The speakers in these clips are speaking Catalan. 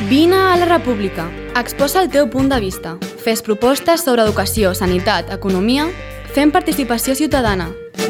Vine a la República. Exposa el teu punt de vista. Fes propostes sobre educació, sanitat, economia, fem participació ciutadana.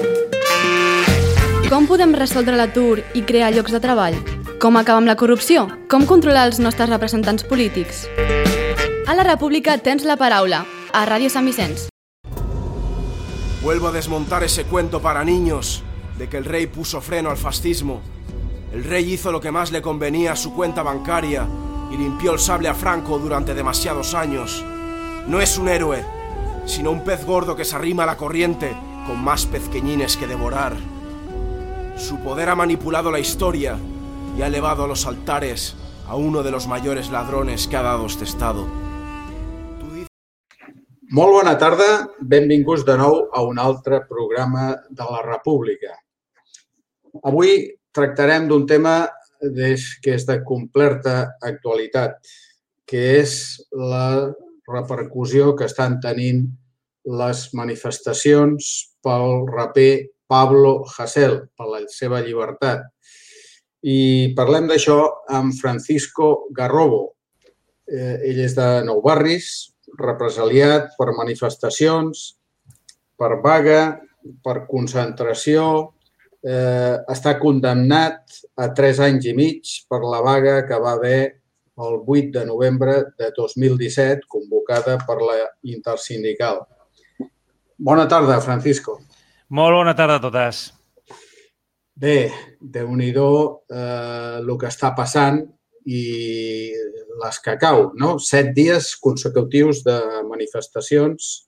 Com podem resoldre l'atur i crear llocs de treball? Com acabar amb la corrupció? Com controlar els nostres representants polítics? A la República tens la paraula. A Ràdio Sant Vicenç. Vuelvo a desmontar ese cuento para niños de que el rey puso freno al fascismo. El rey hizo lo que más le convenía a su cuenta bancaria y limpió el sable a Franco durante demasiados años. No es un héroe, sino un pez gordo que se arrima a la corriente con más pezqueñines que devorar. Su poder ha manipulado la historia y ha elevado a los altares a uno de los mayores ladrones que ha dado este estado. Molt bona tarda, benvinguts de nou a un altre programa de la República. Avui tractarem d'un tema que és de completa actualitat, que és la repercussió que estan tenint les manifestacions pel raper Pablo Hasél, per la seva llibertat. I parlem d'això amb Francisco Garrobo. Ell és de Nou Barris, represaliat per manifestacions, per vaga, per concentració. Està condemnat a 3 anys i mig per la vaga que va haver el 8 de novembre de 2017, convocada per la Intersindical. Bona tarda, Francisco. Molt bona tarda a totes. Bé, Déu-n'hi-do el que està passant i les que cau, no? 7 dies consecutius de manifestacions.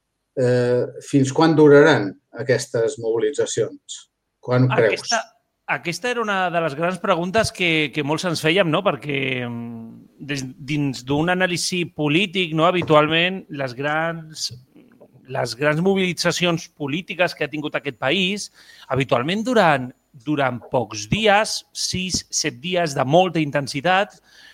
Fins quan duraran aquestes mobilitzacions? Quan ho creus? Aquesta era una de les grans preguntes que molts ens fèiem, no? Perquè dins d'un anàlisi polític, no? Habitualment, les grans mobilitzacions polítiques que ha tingut aquest país, habitualment duran pocs dies, 6-7 dies de molta intensitat,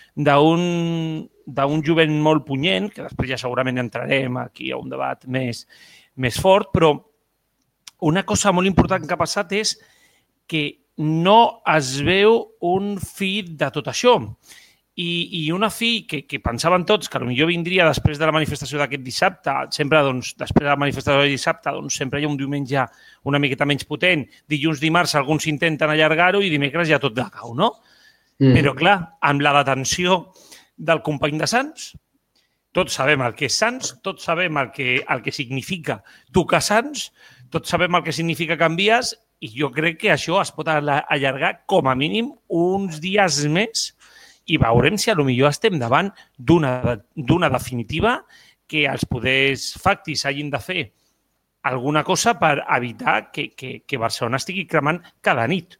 d'un jovent molt punyent, que després ja segurament entrarem aquí a un debat més fort, però una cosa molt important que ha passat és que no es veu un fi de tot això. I una fi que pensaven tots que potser vindria després de la manifestació d'aquest dissabte, sempre després de la manifestació de dissabte sempre hi ha un diumenge una miqueta menys potent, dilluns, dimarts alguns intenten allargar-ho i dimecres ja tot decau, no? Però clar, amb la detenció del company de Sants, tots sabem el que és Sants, tots sabem el que significa tocar Sants, tots sabem el que significa Canvies i jo crec que això es pot allargar com a mínim uns dies més i veurem si potser estem davant d'una definitiva que els poders factis hagin de fer alguna cosa per evitar que Barcelona estigui cremant cada nit.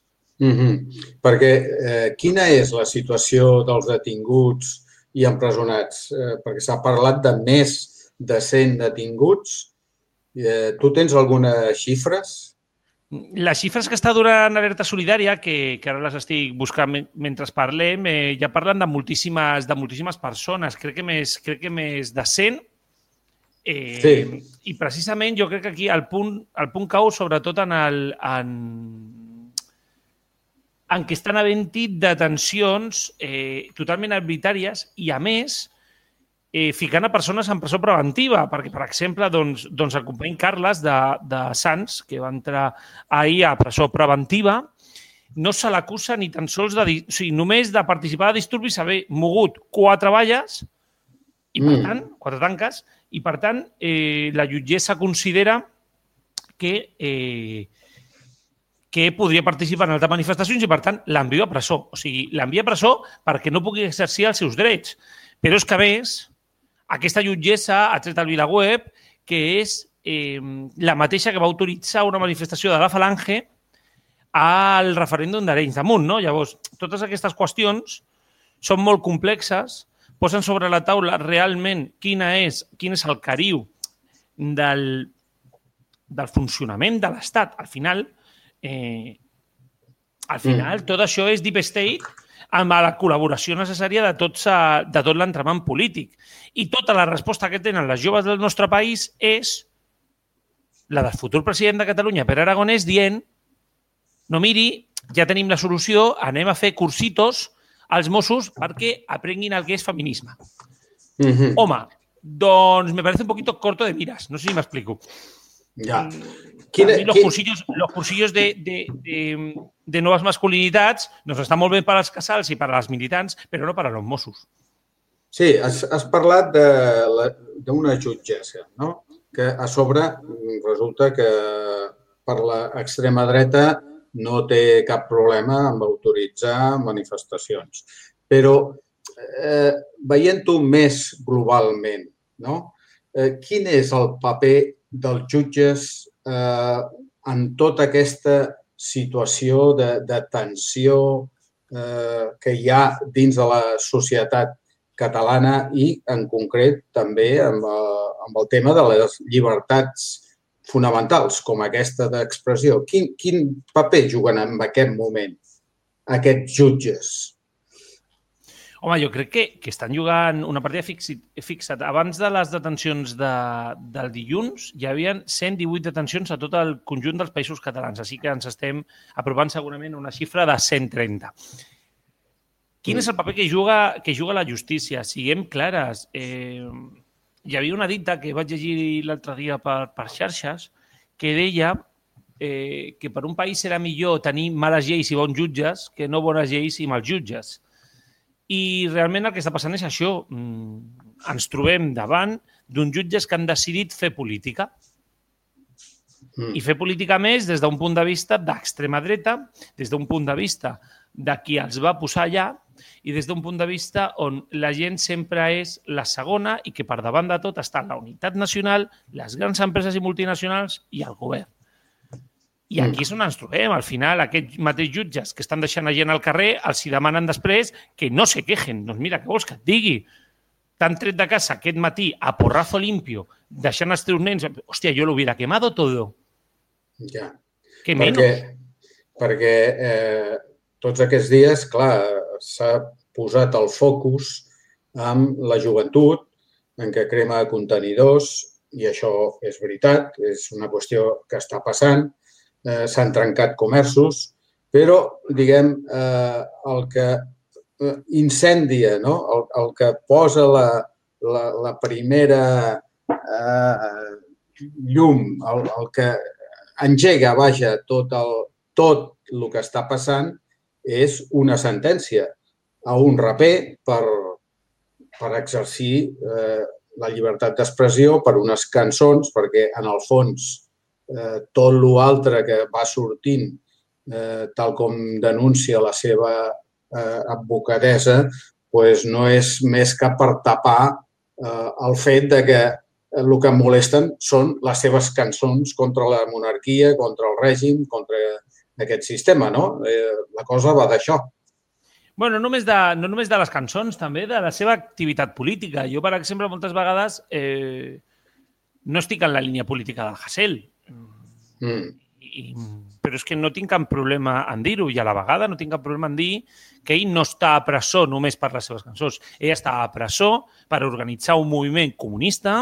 Perquè quina és la situació dels detinguts i empresonats? Perquè s'ha parlat de més de 100 detinguts. Tu tens algunes xifres? Les xifres que està donant Alerta Solidària, que ara les estic buscant mentre parlem, ja parlen de moltíssimes persones. Crec que més de 100. Sí. I precisament jo crec que aquí el punt cau sobretot en què estan havent-hi detencions totalment arbitràries i, a més, ficant a persones en presó preventiva, perquè, per exemple, el company Carles de Sants, que va entrar ahir a presó preventiva, no se l'acusa ni tan sols només de participar de disturbis, haver mogut 4 valles i, per tant, 4 tanques, i, per tant, la jutgessa considera que podria participar en altres manifestacions i, per tant, l'envia a presó. O sigui, l'envia a presó perquè no pugui exercir els seus drets. Però és que, a més, aquesta jutgessa ha tret al VilaWeb que és la mateixa que va autoritzar una manifestació de la Falange al referèndum d'Arenys de Munt, no? Llavors, totes aquestes qüestions són molt complexes, posen sobre la taula realment quin és el cariu del funcionament de l'Estat. Al final, tot això és deep state amb la col·laboració necessària de tot l'entramant polític. I tota la resposta que tenen les joves del nostre país és la del futur president de Catalunya, Pere Aragonès, dient no, miri, ja tenim la solució, anem a fer cursitos als Mossos perquè aprenguin el que és feminisme. Mhm. Home, doncs me parece un poquito corto de miras. No sé si m'explico. Ja. Los cursillos de nuevas masculinidades nos están molt bé per als casals i per als militants, però no per a los Mossos. Sí, has parlat d'una jutgessa, no? Que a sobre resulta que per l'extrema dreta no té cap problema amb autoritzar manifestacions. Però veient-ho més globalment, no? Quin és el paper dels jutges en tota aquesta situació de tensió que hi ha dins de la societat catalana i, en concret, també amb el tema de les llibertats fonamentals, com aquesta d'expressió? Quin paper juguen en aquest moment aquests jutges? Home, jo crec que estan jugant una partida fixat. Abans de les detencions del dilluns, hi havia 118 detencions a tot el conjunt dels països catalans, així que ens estem apropant segurament a una xifra de 130. Quin és el paper que juga la justícia? Siguem clares. Hi havia una dita que vaig llegir l'altre dia per xarxes que deia que per un país serà millor tenir males lleis i bons jutges que no bones lleis i mals jutges. I realment el que està passant és això. Ens trobem davant d'uns jutges que han decidit fer política. I fer política més des d'un punt de vista d'extrema dreta, des d'un punt de vista de qui els va posar allà i des d'un punt de vista on la gent sempre és la segona i que per davant de tot està la unitat nacional, les grans empreses i multinacionals i el govern. I aquí és on ens trobem. Al final, aquests mateixos jutges que estan deixant la gent al carrer els hi demanen després que no se quejen. Doncs mira, què vols que et digui? T'han tret de casa aquest matí a porrazo limpio, deixant els teus nens... Hòstia, jo l'hubiera quemado todo. Ja. Que menys. Perquè tots aquests dies, clar, s'ha posat el focus amb la joventut, en què crema contenidors, i això és veritat, és una qüestió que està passant. S'han trencat comerços, però, diguem, el que incendia, no? El que posa la primera llum, el que engega, vaja, tot el que està passant és una sentència a un raper per exercir la llibertat d'expressió per unes cançons, perquè, en el fons, tot l'altre que va sortint, tal com denuncia la seva advocadessa, no és més que per tapar el fet que el que molesten són les seves cançons contra la monarquia, contra el règim, contra aquest sistema, no? La cosa va d'això. Bueno, no només de les cançons, també de la seva activitat política. Jo, per exemple, moltes vegades no estic en la línia política del Hasél, però és que no tinc cap problema en dir-ho i a la vegada no tinc cap problema en dir que ell no està a presó només per les seves cançons. Ell està a presó per organitzar un moviment comunista,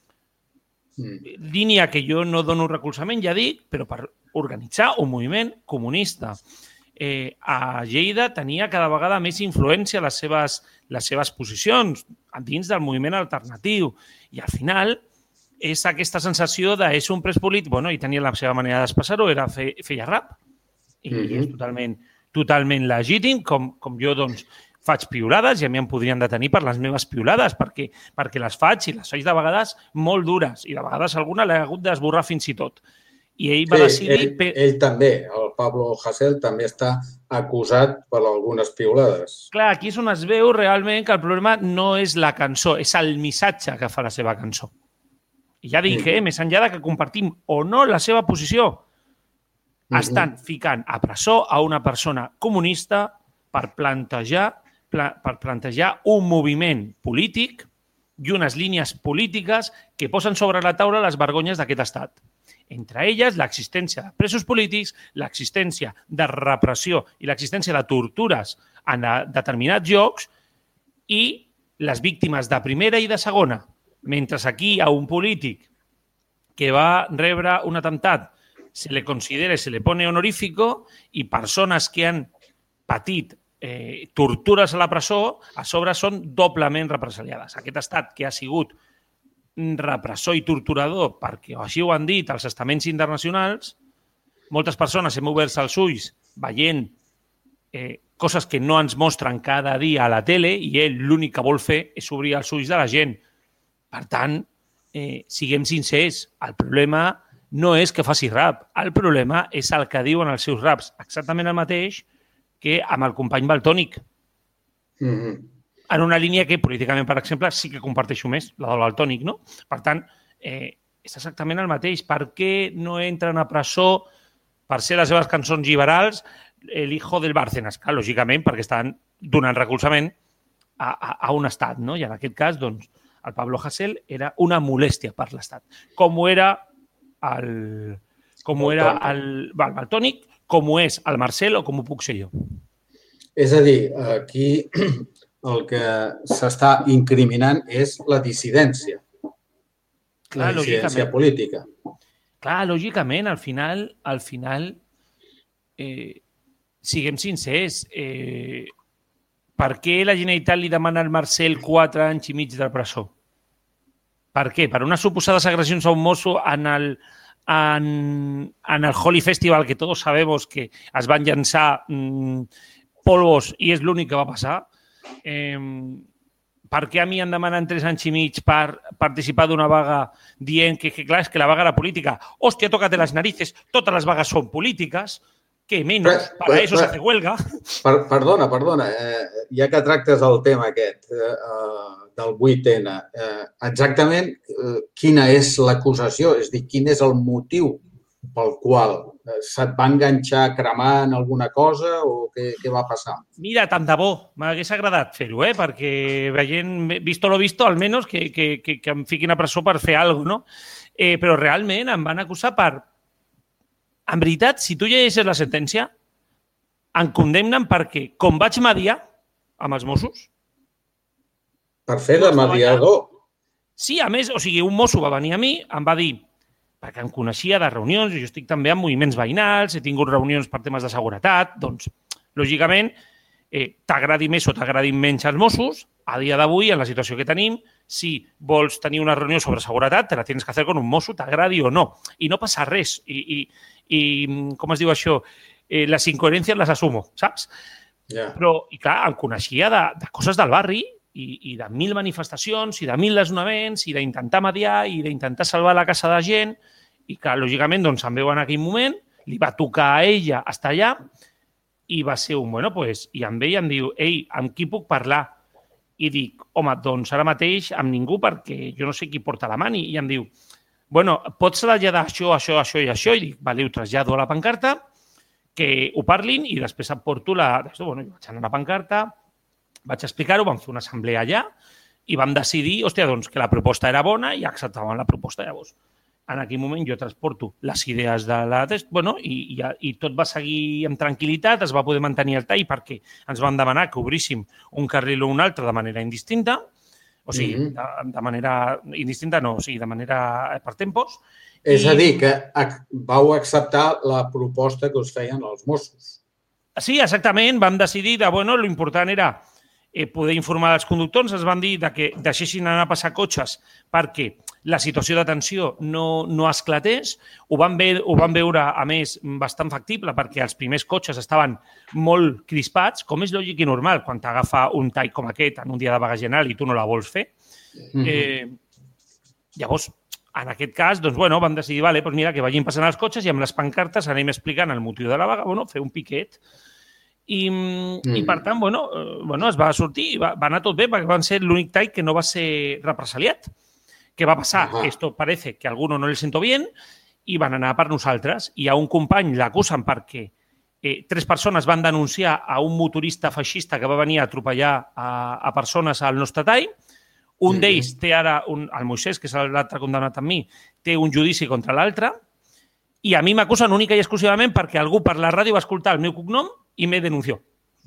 línia que jo no dono recolzament, ja dic, però per organitzar un moviment comunista. A Lleida tenia cada vegada més influència les seves posicions dins del moviment alternatiu i al final és aquesta sensació de és un pres polític, bueno, i tenia la seva manera d'expressar-ho, feia rap i és totalment legítim, com jo doncs faig piulades i a mi em podrien detenir per les meves piulades perquè les faig i les faig de vegades molt dures i de vegades alguna l'he hagut d'esborrar fins i tot. I ell va decidir... Ell també, el Pablo Hasél, també està acusat per algunes piulades. Clar, aquí és on es veu realment que el problema no és la cançó, és el missatge que fa la seva cançó. I ja dic, més enllà que compartim o no la seva posició, estan ficant a presó a una persona comunista per plantejar un moviment polític i unes línies polítiques que posen sobre la taula les vergonyes d'aquest estat. Entre elles, l'existència de presos polítics, l'existència de repressió i l'existència de tortures en determinats llocs i les víctimes de primera i de segona. Mentre aquí a un polític que va rebre un atemptat se le considera, se le pone honorífico i persones que han patit tortures a la presó, a sobre són doblement represaliades. Aquest estat que ha sigut repressor i torturador, perquè així ho han dit els estaments internacionals, moltes persones hem obert els ulls veient coses que no ens mostren cada dia a la tele i ell l'únic que vol fer és obrir els ulls de la gent. Per tant, siguem sincers, el problema no és que faci rap, el problema és el que diuen els seus raps, exactament el mateix que amb el company Valtònic. En una línia que, políticament, per exemple, sí que comparteixo més, la del Valtònic, no? Per tant, és exactament el mateix. Per què no entren a presó per ser les seves cançons liberals el hijo del Bárcenas? Clar, lògicament, perquè estan donant recolzament a un estat, no? I en aquest cas, doncs, el Pablo Hasél era una molèstia per l'estat. Com ho era el Valtònic, com ho és el Marcel o com ho puc ser jo. És a dir, aquí el que s'està incriminant és la dissidència. La dissidència política. Clar, lògicament, al final, siguem sincers, per què la Generalitat li demana al Marcel 4 anys i mig de presó? Per què? Per unes suposades agressions a un mosso en el Holy Festival, que todos sabemos que es van llançar polvos i és l'únic que va passar. Per què a mi em demanen 3 anys i mig per participar d'una vaga dient que clar, és que la vaga era política? Hòstia, tócate las narices, totes les vagues són polítiques, que menos, para eso se hace huelga. Perdona, ja que tractes el tema aquest del 8N, exactament quina és l'acusació? És a dir, quin és el motiu pel qual se't va enganxar cremant alguna cosa o què va passar? Mira, tant de bo, m'hagués agradat fer-ho, perquè veient, visto lo visto, almenys que em fiquin a presó per fer alguna cosa, no? Però realment em van acusar per... En veritat, si tu llegeixes la sentència, em condemnen perquè, com vaig mediar amb els Mossos... Per fer de mediador? Sí, a més, o sigui, un mosso va venir a mi, em va dir, perquè em coneixia de reunions, jo estic també en moviments veïnals, he tingut reunions per temes de seguretat, doncs, lògicament, t'agradi més o t'agradi menys els Mossos, a dia d'avui, en la situació que tenim, si vols tenir una reunió sobre seguretat, te la tens que fer con un mosso, t'agradi o no. I no passa res. I com es diu això? Les incoherències les assumo, saps? Però, i clar, em coneixia de coses del barri i de 1000 manifestacions i de 1000 desnonaments i d'intentar mediar i d'intentar salvar la casa de gent i que, lògicament, doncs, em veu en aquell moment, li va tocar a ella estar allà i va ser un, bueno, doncs, i em ve i em diu, ei, amb qui puc parlar? I dic, home, doncs ara mateix amb ningú perquè jo no sé qui porta la mani. I em diu, bueno, pots traslladar això i això? I dic, vale, ho trasllado a la pancarta, que ho parlin i després em porto la... Bueno, jo vaig anar a la pancarta, vaig explicar-ho, vam fer una assemblea allà i vam decidir, hòstia, doncs, que la proposta era bona i acceptaven la proposta. Llavors, en aquell moment jo transporto les idees de la... Bueno, i tot va seguir amb tranquil·litat, es va poder mantenir el tall perquè ens van demanar que obríssim un carril o un altre de manera indistinta, o sigui, de manera indistinta no, o sigui, de manera per tempos. És a dir, que vau acceptar la proposta que us feien els Mossos. Sí, exactament. Vam decidir que, bueno, l'important era poder informar els conductors. Ens van dir que deixessin anar a passar cotxes perquè la situació de tensió no esclatés. Ho van veure, a més, bastant factible perquè els primers cotxes estaven molt crispats, com és lògic i normal quan t'agafa un tall com aquest en un dia de vaga general i tu no la vols fer. Llavors, en aquest cas, doncs, bueno, vam decidir, vale, doncs mira, que vagin passant els cotxes i amb les pancartes anem explicant el motiu de la vaga, bueno, fer un piquet. I per tant, bueno, es va sortir, va anar tot bé perquè van ser l'únic tall que no va ser represaliat. Què va passar? Esto parece que a alguno no le sentó bien i van anar per nosaltres. I a un company l'acusen perquè 3 persones van denunciar a un motorista feixista que va venir a atropellar a persones al nostre tall. Un d'ells té ara, el Moisès, que és l'altre condemnat amb mi, té un judici contra l'altre i a mi m'acusen única i exclusivament perquè algú per la ràdio va escoltar el meu cognom i me denunció.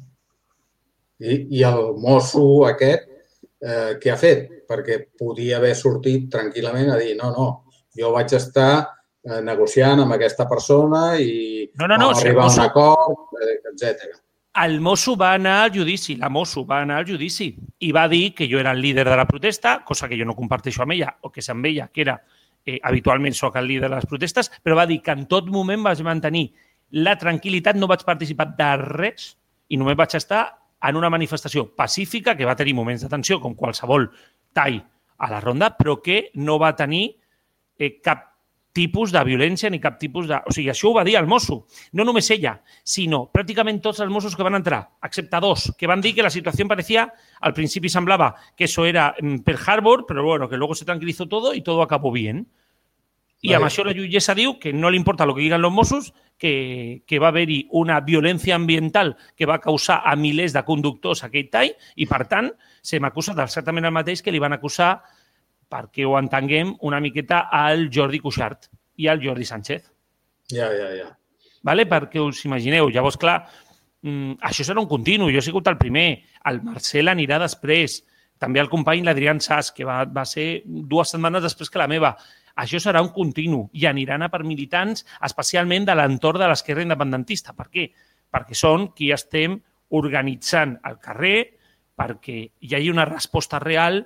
I el mosso aquest, què ha fet? Perquè podia haver sortit tranquil·lament a dir no, jo vaig estar negociant amb aquesta persona i vam arribar a un acord, etc. El mosso va anar al judici, la mosso va anar al judici i va dir que jo era el líder de la protesta, cosa que jo no comparteixo amb ella, o que amb ella, que era habitualment soc el líder de les protestes, però va dir que en tot moment vaig mantenir la tranquil·litat, no vaig participar de res i només vaig estar en una manifestació pacífica que va tenir moments de tensió, com qualsevol tall a la ronda, però que no va tenir cap tipus de violència ni cap tipus de... O sigui, això ho va dir el mosso. No només ella, sinó pràcticament tots els mossos que van entrar, excepte dos, que van dir que la situació parecía, al principi semblava que eso era Pearl Harbor, però bueno, que luego se tranquilizó todo y todo acabó bien. I amb això la jutgessa diu que no li importa el que diguen els Mossos, que va haver-hi una violència ambiental que va causar a milers de conductors aquell tall i, per tant, se m'acusa exactament el mateix que li van acusar, perquè ho entenguem, una miqueta al Jordi Cuixart i al Jordi Sánchez. Ja. Vale? Perquè us imagineu, llavors, clar, això serà un continu. Jo he sigut el primer, el Marcel anirà després, també el company l'Adrián Sas, que va ser 2 setmanes després que la meva. Això serà un continu i aniran a per militants, especialment de l'entorn de l'esquerra independentista. Per què? Perquè són qui estem organitzant el carrer perquè hi hagi una resposta real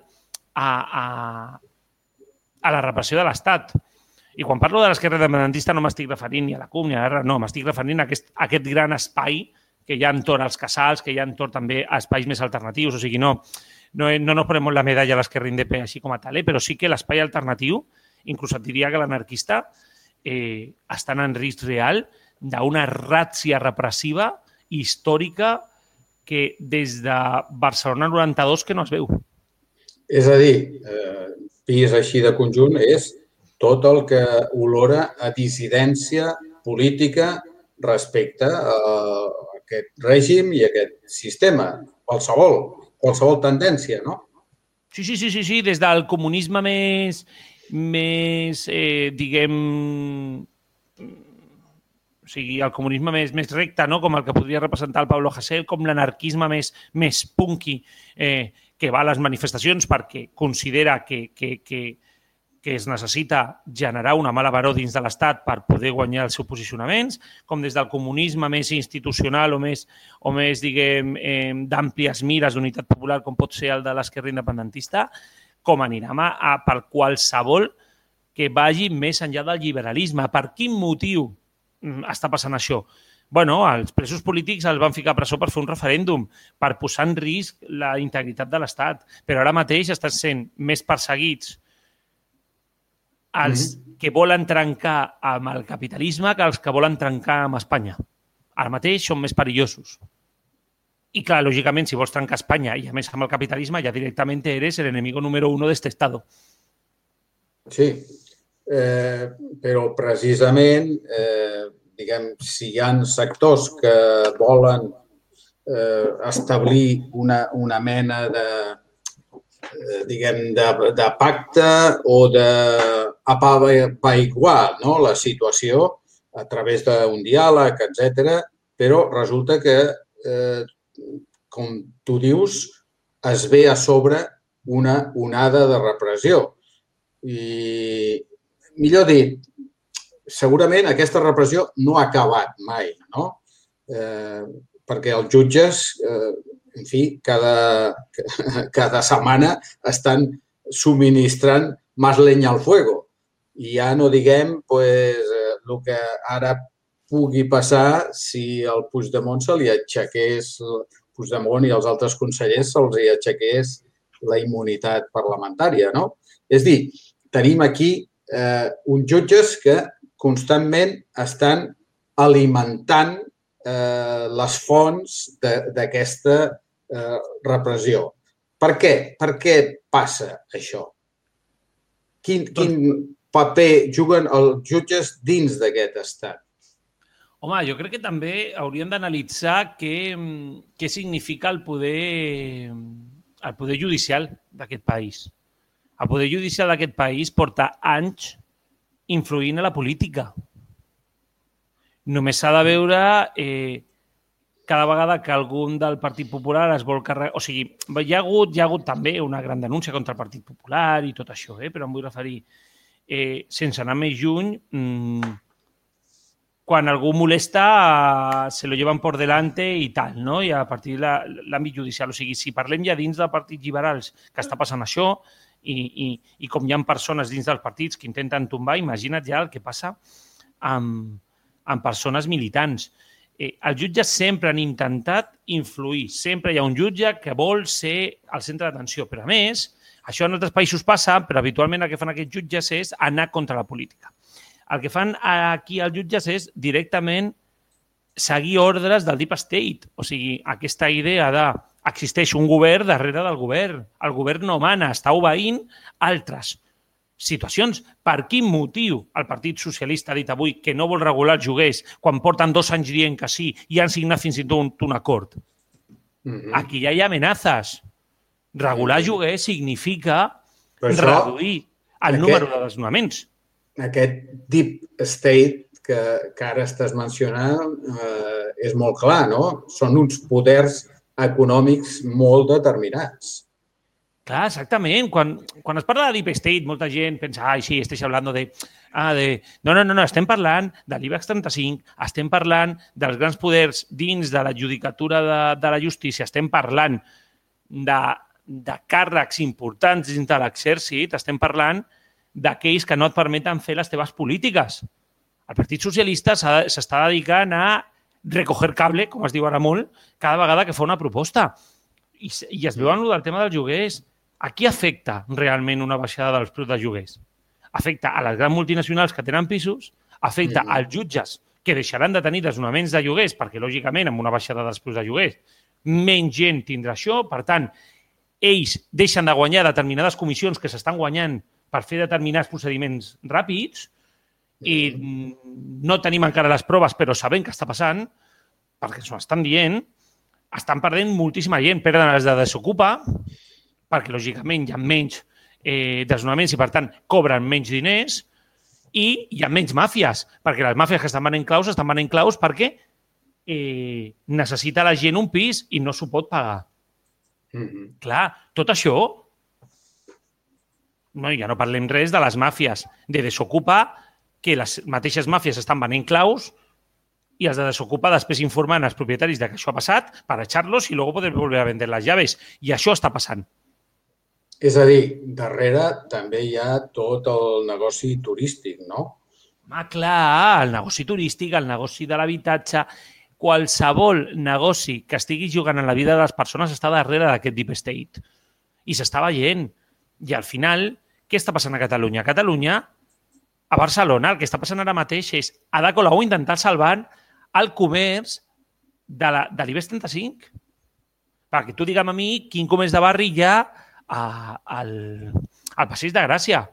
a la repressió de l'Estat. I quan parlo de l'esquerra independentista no m'estic referint ni a la CUP ni a la no, m'estic referint a aquest gran espai que hi ha entorn als casals, que hi ha entorn també a espais més alternatius. O sigui, no nos ponemos la medalla a l'esquerra independentista així com a tal, però sí que l'espai alternatiu, inclús et diria que l'anarquista, estan en risc real d'una ràtzia repressiva històrica que des de Barcelona 92 que no es veu. És a dir, vist així de conjunt, és tot el que olora a dissidència política respecte a aquest règim i a aquest sistema. Qualsevol tendència, no? Sí, des del comunisme més diguem... O sigui, el comunisme més recte, no? Com el que podria representar el Pablo Hasél, com l'anarquisme més punky, que va a les manifestacions perquè considera que es necessita generar una mala baró dins de l'Estat per poder guanyar els seus posicionaments, com des del comunisme més institucional o més diguem, d'àmplies mires d'unitat popular, com pot ser el de l'esquerra independentista, com anirem per qualsevol que vagi més enllà del liberalisme. Per quin motiu està passant això? Bueno, els presos polítics els van ficar a presó per fer un referèndum, per posar en risc la integritat de l'Estat, però ara mateix estan sent més perseguits els que volen trencar amb el capitalisme que els que volen trencar amb Espanya. Ara mateix són més perillosos. I clar, lògicament, si vols trencar Espanya i a més amb el capitalisme, ja directament eres el enemigo número 1 d'este Estado. Sí, però precisament... diguem, si hi ha sectors que volen establir una mena de pacte o d'apaiguar la situació a través d'un diàleg, etc., però resulta que, com tu dius, es ve a sobre una onada de repressió. I, millor dit, segurament aquesta repressió no ha acabat mai, no? Perquè els jutges, en fi, cada setmana estan subministrant més leña al fuego. I ja no diguem el que ara pugui passar si al Puigdemont se li aixequés, Puigdemont i els altres consellers se'ls hi aixequés la immunitat parlamentària, no? És a dir, tenim aquí uns jutges que constantment estan alimentant les fonts d'aquesta repressió. Per què? Per què passa això? Quin paper juguen els jutges dins d'aquest estat? Home, jo crec que també hauríem d'analitzar què significa el poder judicial d'aquest país. El poder judicial d'aquest país porta anys influint a la política. Només s'ha de veure cada vegada que algun del Partit Popular es vol carregar... O sigui, hi ha hagut també una gran denúncia contra el Partit Popular i tot això, però em vull referir, sense anar més lluny, quan algú molesta se lo llevan por delante i tal, no? I a partir de l'àmbit judicial. O sigui, si parlem ja dins de partits liberals que està passant això i com hi ha persones dins dels partits que intenten tombar, imagina't ja el que passa amb persones militants. Els jutges sempre han intentat influir. Sempre hi ha un jutge que vol ser al centre d'atenció. Però, a més, això en altres països passa, però habitualment el que fan aquests jutges és anar contra la política. El que fan aquí els jutges és directament seguir ordres del Deep State. O sigui, aquesta idea de existeix un govern darrere del govern. El govern no mana, està obeint altres situacions. Per quin motiu el Partit Socialista ha dit avui que no vol regular els lloguers quan porten 2 anys dient que sí i han signat fins i tot un acord? Aquí ja hi ha amenaces. Regular lloguers significa reduir el número de desnonaments. Aquest Deep State que ara estàs mencionant és molt clar, no? Són uns poders econòmics molt determinats. Clar, exactament. Quan es parla de Deep State, molta gent pensa, ai, sí, estàs parlant de... No, estem parlant de l'IBEX 35, estem parlant dels grans poders dins de la judicatura de la justícia, estem parlant de càrrecs importants dins de l'exèrcit, estem parlant d'aquells que no et permeten fer les teves polítiques. El Partit Socialista s'està dedicant a recoger cable, com es diu ara molt, cada vegada que fa una proposta. I es veu en el tema dels lloguers. A qui afecta realment una baixada dels preus dels lloguers? Afecta a les grans multinacionals que tenen pisos, afecta als jutges que deixaran de tenir desnonaments de lloguers, perquè, lògicament, amb una baixada dels preus de lloguers, menys gent tindrà això. Per tant, ells deixen de guanyar determinades comissions que s'estan guanyant per fer determinats procediments ràpids i no tenim encara les proves, però sabem que està passant, perquè s'ho estan dient, estan perdent moltíssima gent, perden els de Desokupa, perquè, lògicament, hi ha menys desnonaments i, per tant, cobren menys diners i hi ha menys màfies, perquè les màfies que estan venent claus perquè necessita la gent un pis i no s'ho pot pagar. Clar, tot això... Ja no parlem res de les màfies de Desokupa, que les mateixes màfies estan venent claus i els de Desokupa després informant als propietaris que això ha passat per echarlos i luego poder volver a vender les llaves. I això està passant. És a dir, darrere també hi ha tot el negoci turístic, no? Clar, el negoci turístic, el negoci de l'habitatge, qualsevol negoci que estigui jugant en la vida de les persones està darrere d'aquest Deep State. I s'està veient. I al final, què està passant a Catalunya? A Catalunya, a Barcelona, el que està passant ara mateix és Ada Colau intentar salvar el comerç de l'IBEX 35. Perquè tu digue'm a mi quin comerç de barri hi ha al Passeig de Gràcia.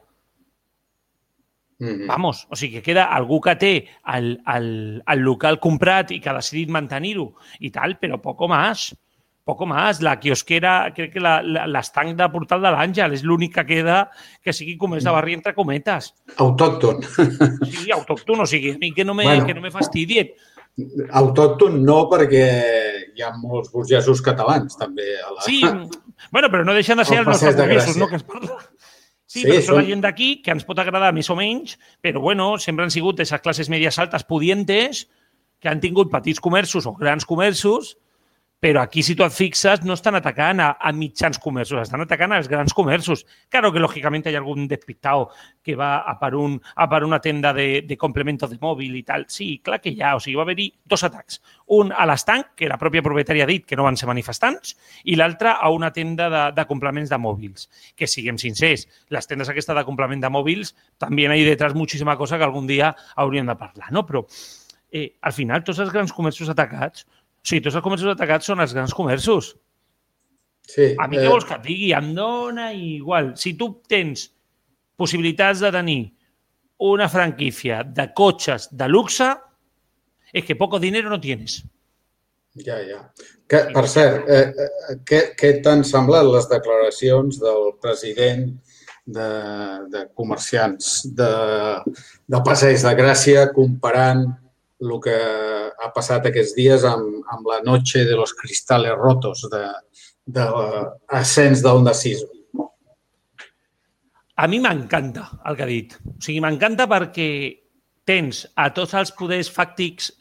Vamos, o sigui que queda algú que té el local comprat i que ha decidit mantenir-ho i tal, però poco más. Poco más. La quiosquera, crec que l'estanc de Portal de l'Àngel és l'únic que queda que sigui comerç de barri entre cometes. Autòcton. Sí, autòcton, o sigui, a mi que no me fastidien. Autòcton no, perquè hi ha molts burgesos catalans, també. Sí, però no deixen de ser els nostres burgesos, no?, que es parla. Sí, però són la gent d'aquí, que ens pot agradar més o menys, però, sempre han sigut aquestes classes medias altes pudientes que han tingut petits comerços o grans comerços, però aquí, si tu et fixes, no estan atacant a mitjans comerços, estan atacant als grans comerços. Claro que, lògicament, hi ha algun despistado que va a per una tenda de complemento de mòbil i tal. Sí, clar que hi ha. O sigui, va haver-hi 2 atacs. Un a l'estanc, que la pròpia propietària ha dit que no van ser manifestants, i l'altre a una tenda de complements de mòbils. Que, siguem sincers, les tendes aquestes de complement de mòbils també hi ha detrás moltíssima cosa que algun dia hauríem de parlar, no? Però, al final, tots els grans comerços atacats, tots els comerços atacats són els grans comerços. Sí. A mi què vols que et digui? Em dona igual. Si tu tens possibilitats de tenir una franquícia de cotxes de luxe, és que poco dinero no tienes. Ja. Per cert, què t'han semblat les declaracions del president de comerciants de Passeig de Gràcia comparant el que ha passat aquests dies amb la noche de los cristales rotos de l'ascens del nazisme? A mi m'encanta el que ha dit. O sigui, m'encanta perquè tens a tots els poders fàctics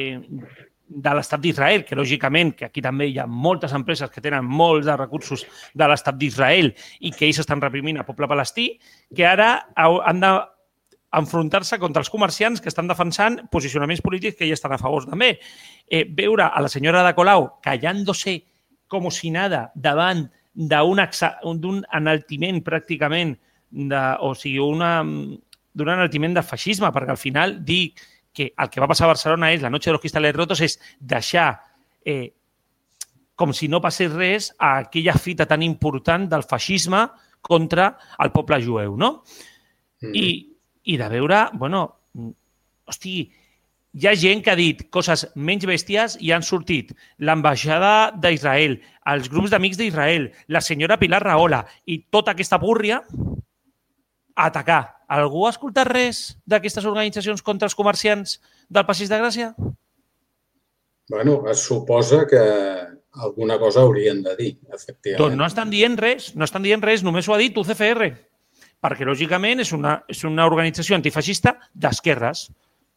de l'estat d'Israel, que lògicament que aquí també hi ha moltes empreses que tenen molts de recursos de l'estat d'Israel i que ells estan reprimint al poble palestí, que ara han d'enfrontar-se contra els comerciants que estan defensant posicionaments polítics que ja estan a favor també. Veure a la senyora Ada Colau callant-se com si nada davant d'un enaltiment pràcticament, o sigui, d'un enaltiment del feixisme, perquè al final dir que el que va passar a Barcelona és la noche de los cristales rotos, és deixar com si no passés res a aquella fita tan important del feixisme contra el poble jueu, no? I de veure, bueno, hosti, hi ha gent que ha dit coses menys bèsties i han sortit l'ambaixada d'Israel, els grups d'amics d'Israel, la senyora Pilar Rahola i tota aquesta búrria a atacar. Algú ha escoltat res d'aquestes organitzacions contra els comerciants del Passeig de Gràcia? Bueno, es suposa que alguna cosa haurien de dir, efectivament. Doncs no estan dient res, només ho ha dit UCFR, perquè lògicament és una organització antifeixista d'esquerres.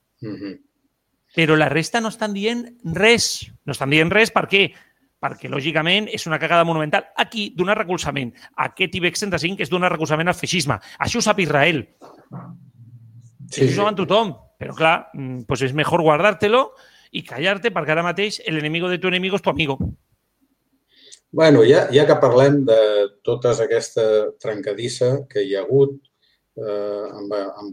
Però la resta no estan dient res. No estan dient res per què? Perquè, lògicament, és una cagada monumental. Aquí, donar recolzament a aquest IBEX 35 és donar recolzament al feixisme. Això ho sap Israel. Sí. Això ho saben tothom. Però, clar, pues és millor guardar-te-lo i callar-te perquè ara mateix l'enemigo de tu enemigo és tu amigo. Bueno, ja que parlem de tota aquesta trencadissa que hi ha hagut amb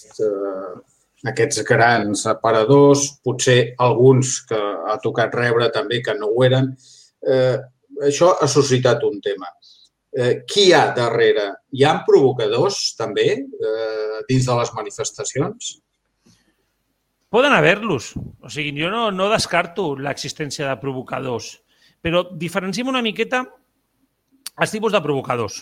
aquests grans aparadors, potser alguns que ha tocat rebre també que no ho eren, això ha suscitat un tema. Qui hi ha darrere? Hi ha provocadors també dins de les manifestacions? Poden haver-los. O sigui, jo no descarto l'existència de provocadors, però diferenciem una miqueta els tipus de provocadors.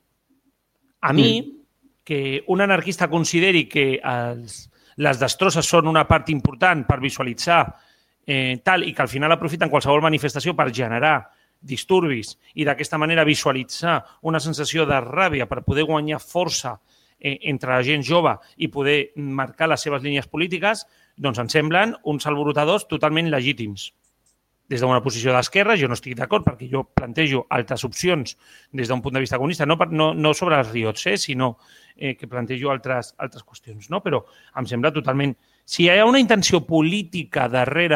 A mi, que un anarquista consideri que les destrosses són una part important per visualitzar tal i que al final aprofiten qualsevol manifestació per generar disturbis i d'aquesta manera visualitzar una sensació de ràbia per poder guanyar força entre la gent jove i poder marcar les seves línies polítiques, doncs em semblen uns alborotadors totalment legítims. Des d'una posició d'esquerra jo no estic d'acord perquè jo plantejo altres opcions des d'un punt de vista comunista, no sobre els riots, sinó que plantejo altres qüestions. Però em sembla totalment... Si hi ha una intenció política darrere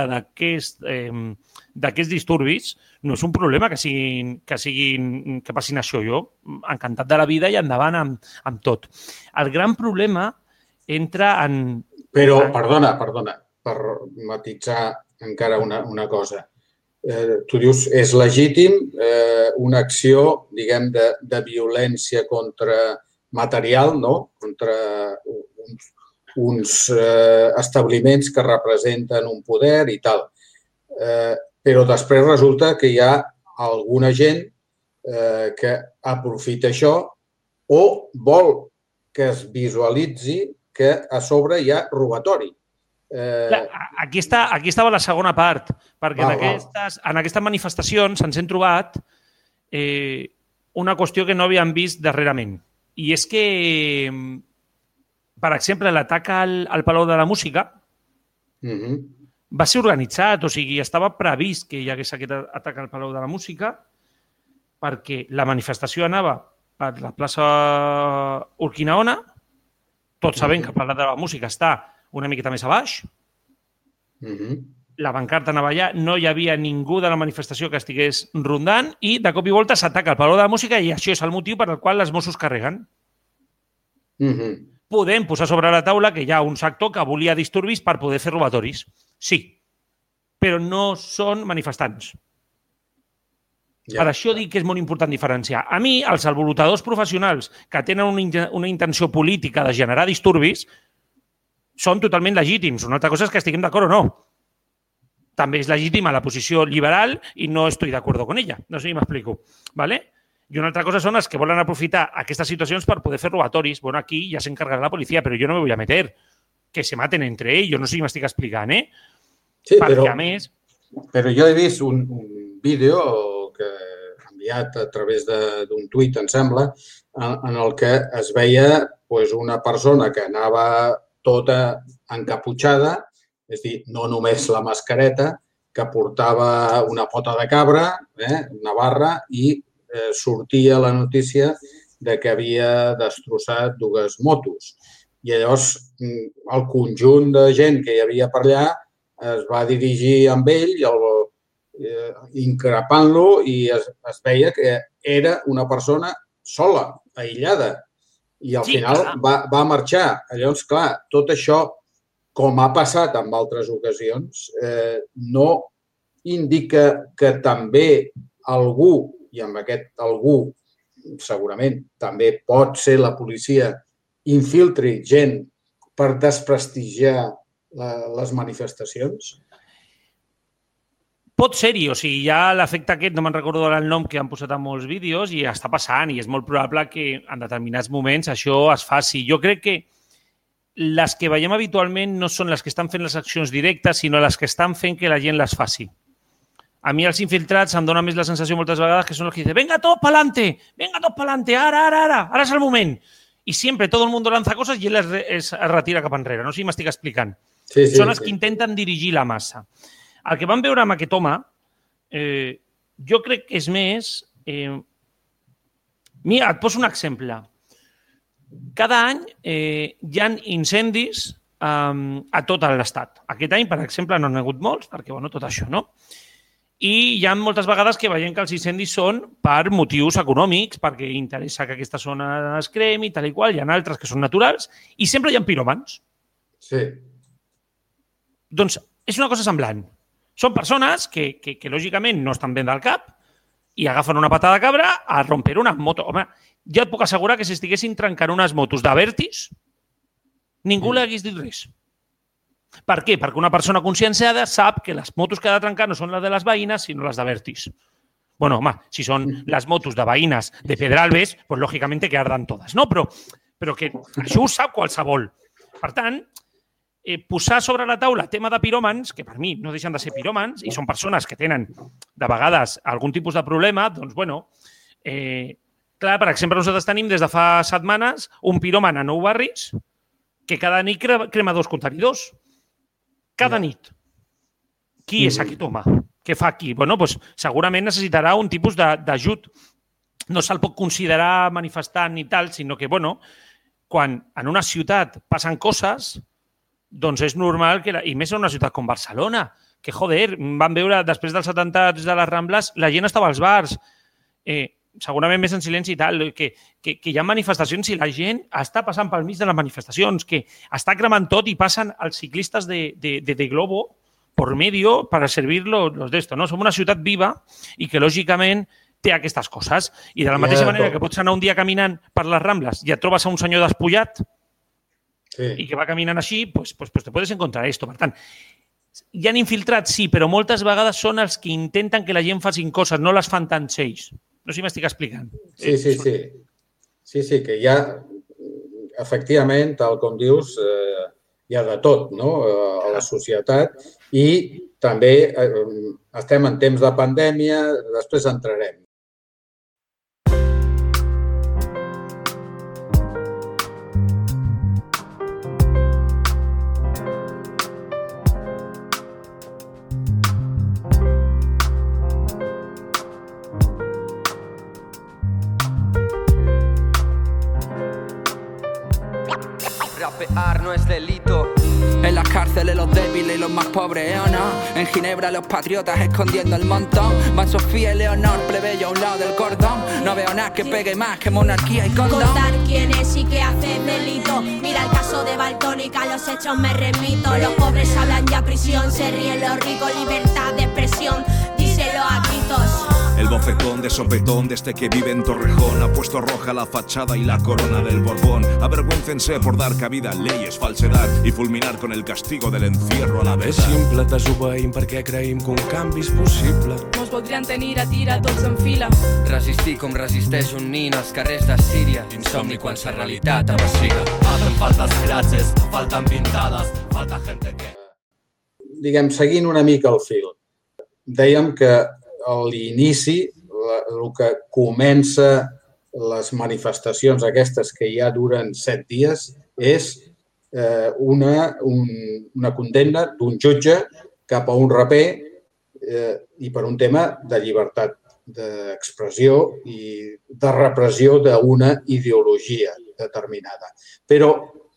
d'aquests disturbis, no és un problema que passin això. Jo, encantat de la vida i endavant amb tot. El gran problema entra en... Però, perdona, per matitzar encara una cosa. Tu dius, és legítim una acció, diguem, de violència contra material, no? Contra uns establiments que representen un poder i tal. Però després resulta que hi ha alguna gent que aprofita això o vol que es visualitzi que a sobre hi ha robatori. Aquí estava la segona part, perquè en aquestes manifestacions ens hem trobat una qüestió que no havíem vist darrerament. I és que, per exemple, l'atac al Palau de la Música va ser organitzat, o sigui, estava previst que hi hagués aquest atac al Palau de la Música perquè la manifestació anava per la plaça Urquinaona, tots sabem que el Palau de la Música està una miqueta més a baix. La bancarta anava allà, no hi havia ningú de la manifestació que estigués rondant i de cop i volta s'ataca el Palau de la Música i això és el motiu per al qual els Mossos carreguen. Podem posar sobre la taula que hi ha un sector que volia disturbis per poder fer robatoris. Sí, però no són manifestants. Per això dic que és molt important diferenciar. A mi, els alborotadors professionals que tenen una intenció política de generar disturbis són totalment legítims. Una altra cosa és que estiguem d'acord o no. També és legítima la posició liberal i no estoy de acuerdo con ella. No sé si m'explico. ¿Vale? I una altra cosa són els que volen aprofitar aquestes situacions per poder fer robatoris. Bueno, aquí ja s'encargarà la policia, però jo no me voy a meter. Que se maten entre ells. No sé si m'estic explicant, Sí, perquè, a més... Però jo he vist un vídeo que he enviat a través d'un tuit, em sembla, en el que es veia una persona que anava tota encaputxada, és a dir, no només la mascareta, que portava una pota de cabra, una barra, i sortia la notícia de que havia destrossat 2 motos. I llavors el conjunt de gent que hi havia per allà es va dirigir amb ell, increpant-lo, i es veia que era una persona sola, aïllada. I al final va marxar. Llavors, clar, tot això, com ha passat en altres ocasions, no indica que també algú, i amb aquest algú segurament també pot ser la policia, infiltri gent per desprestigiar les manifestacions? Pot ser-hi, o sigui, hi ha l'efecte aquest, no me'n recordo ara el nom, que han posat en molts vídeos i està passant i és molt probable que en determinats moments això es faci. Jo crec que les que veiem habitualment no són les que estan fent les accions directes, sinó les que estan fent que la gent les faci. A mi els infiltrats em dona més la sensació moltes vegades que són els que dicen venga tot pa'lante, ara és el moment. I sempre tot el món lanza coses i ell es retira cap enrere. No sé si m'estic explicant. Són els que intenten dirigir la massa. El que vam veure amb aquest home, jo crec que és més... Mira, et poso un exemple. Cada any hi ha incendis a tot l'estat. Aquest any, per exemple, no n'hi ha hagut molts, perquè, bueno, tot això, no? I hi ha moltes vegades que veiem que els incendis són per motius econòmics, perquè interessa que aquesta zona es cremi, tal i qual. Hi ha altres que són naturals i sempre hi ha piròmans. Sí. Doncs és una cosa semblant. Són persones que lògicament no estan ben del cap i agafen una patada de cabra a romper una moto. Home, ja et puc assegurar que si estiguessin trencant unes motos d'Avertis, ningú li hagués dit res. Per què? Perquè una persona conscienciada sap que les motos que ha de trencar no són les de les veïnes, sinó les d'Avertis. Bueno, home, si són les motos de veïnes de Pedralbes, pues lògicament que arden totes, no? Però que això ho sap qualsevol. Per tant, posar sobre la taula el tema de piròmans, que per mi no deixen de ser piròmans, i són persones que tenen, de vegades, algun tipus de problema, doncs, bueno, clar, per exemple, nosaltres tenim des de fa setmanes un piròman a Nou Barris que cada nit crema 2 contenidors. Cada nit. Qui és aquest home? Què fa aquí? Bueno, doncs segurament necessitarà un tipus d'ajut. No se'l pot considerar manifestant ni tal, sinó que, bueno, quan en una ciutat passen coses, doncs és normal que, i més en una ciutat com Barcelona, que, joder, van veure després dels atemptats de les Rambles, la gent estava als bars, segurament més en silenci i tal, que hi ha manifestacions i la gent està passant pel mig de les manifestacions, que està cremant tot i passen els ciclistes de Globo por medio para servir los de esto, ¿no? Som una ciutat viva i que, lògicament, té aquestes coses. I de la mateixa manera que pots anar un dia caminant per les Rambles i et trobes a un senyor despullat i que va caminant així, pues te puedes encontrar esto. Per tant, hi han infiltrats, sí, però moltes vegades són els que intenten que la gent facin coses, no les fan tant ells. No sé si m'estic explicant. Sí, que hi ha, efectivament, tal com dius, hi ha de tot, no?, a la societat, i també estem en temps de pandèmia, després entrarem. Rapear no es delito. En las cárceles los débiles y los más pobres, ¿o no? En Ginebra los patriotas escondiendo el montón. Van Sofía y Leonor, plebeyo a un lado del cordón. No veo nada que pegue más que monarquía y condón. Contar quién es y qué hace delito. Mira el caso de Baltónica, a los hechos me remito. Los pobres hablan ya prisión, se ríen los ricos, libertad de expresión. Díselo a gritos. El bofetón de sopetón de este que vive en Torrejón ha puesto roja la fachada y la corona del Borbón. Avergüéncense por dar cabida a leyes, falsedad y fulminar con el castigo del encierro a la verdad. És simple, desobeïm perquè creïm que un canvi és possible. Mos voldrien tenir a tira tots en fila. Resistir com resisteix un nin als carrers de Síria. Insomni quan sa realitat avaciga. Hacen falta escratxes, falten pintades, falta gente que... Diguem, seguint una mica el fil, dèiem que a l'inici, el que comença les manifestacions aquestes que ja duren 7 dies, és una condemna d'un jutge cap a un raper i per un tema de llibertat d'expressió i de repressió d'una ideologia determinada. Però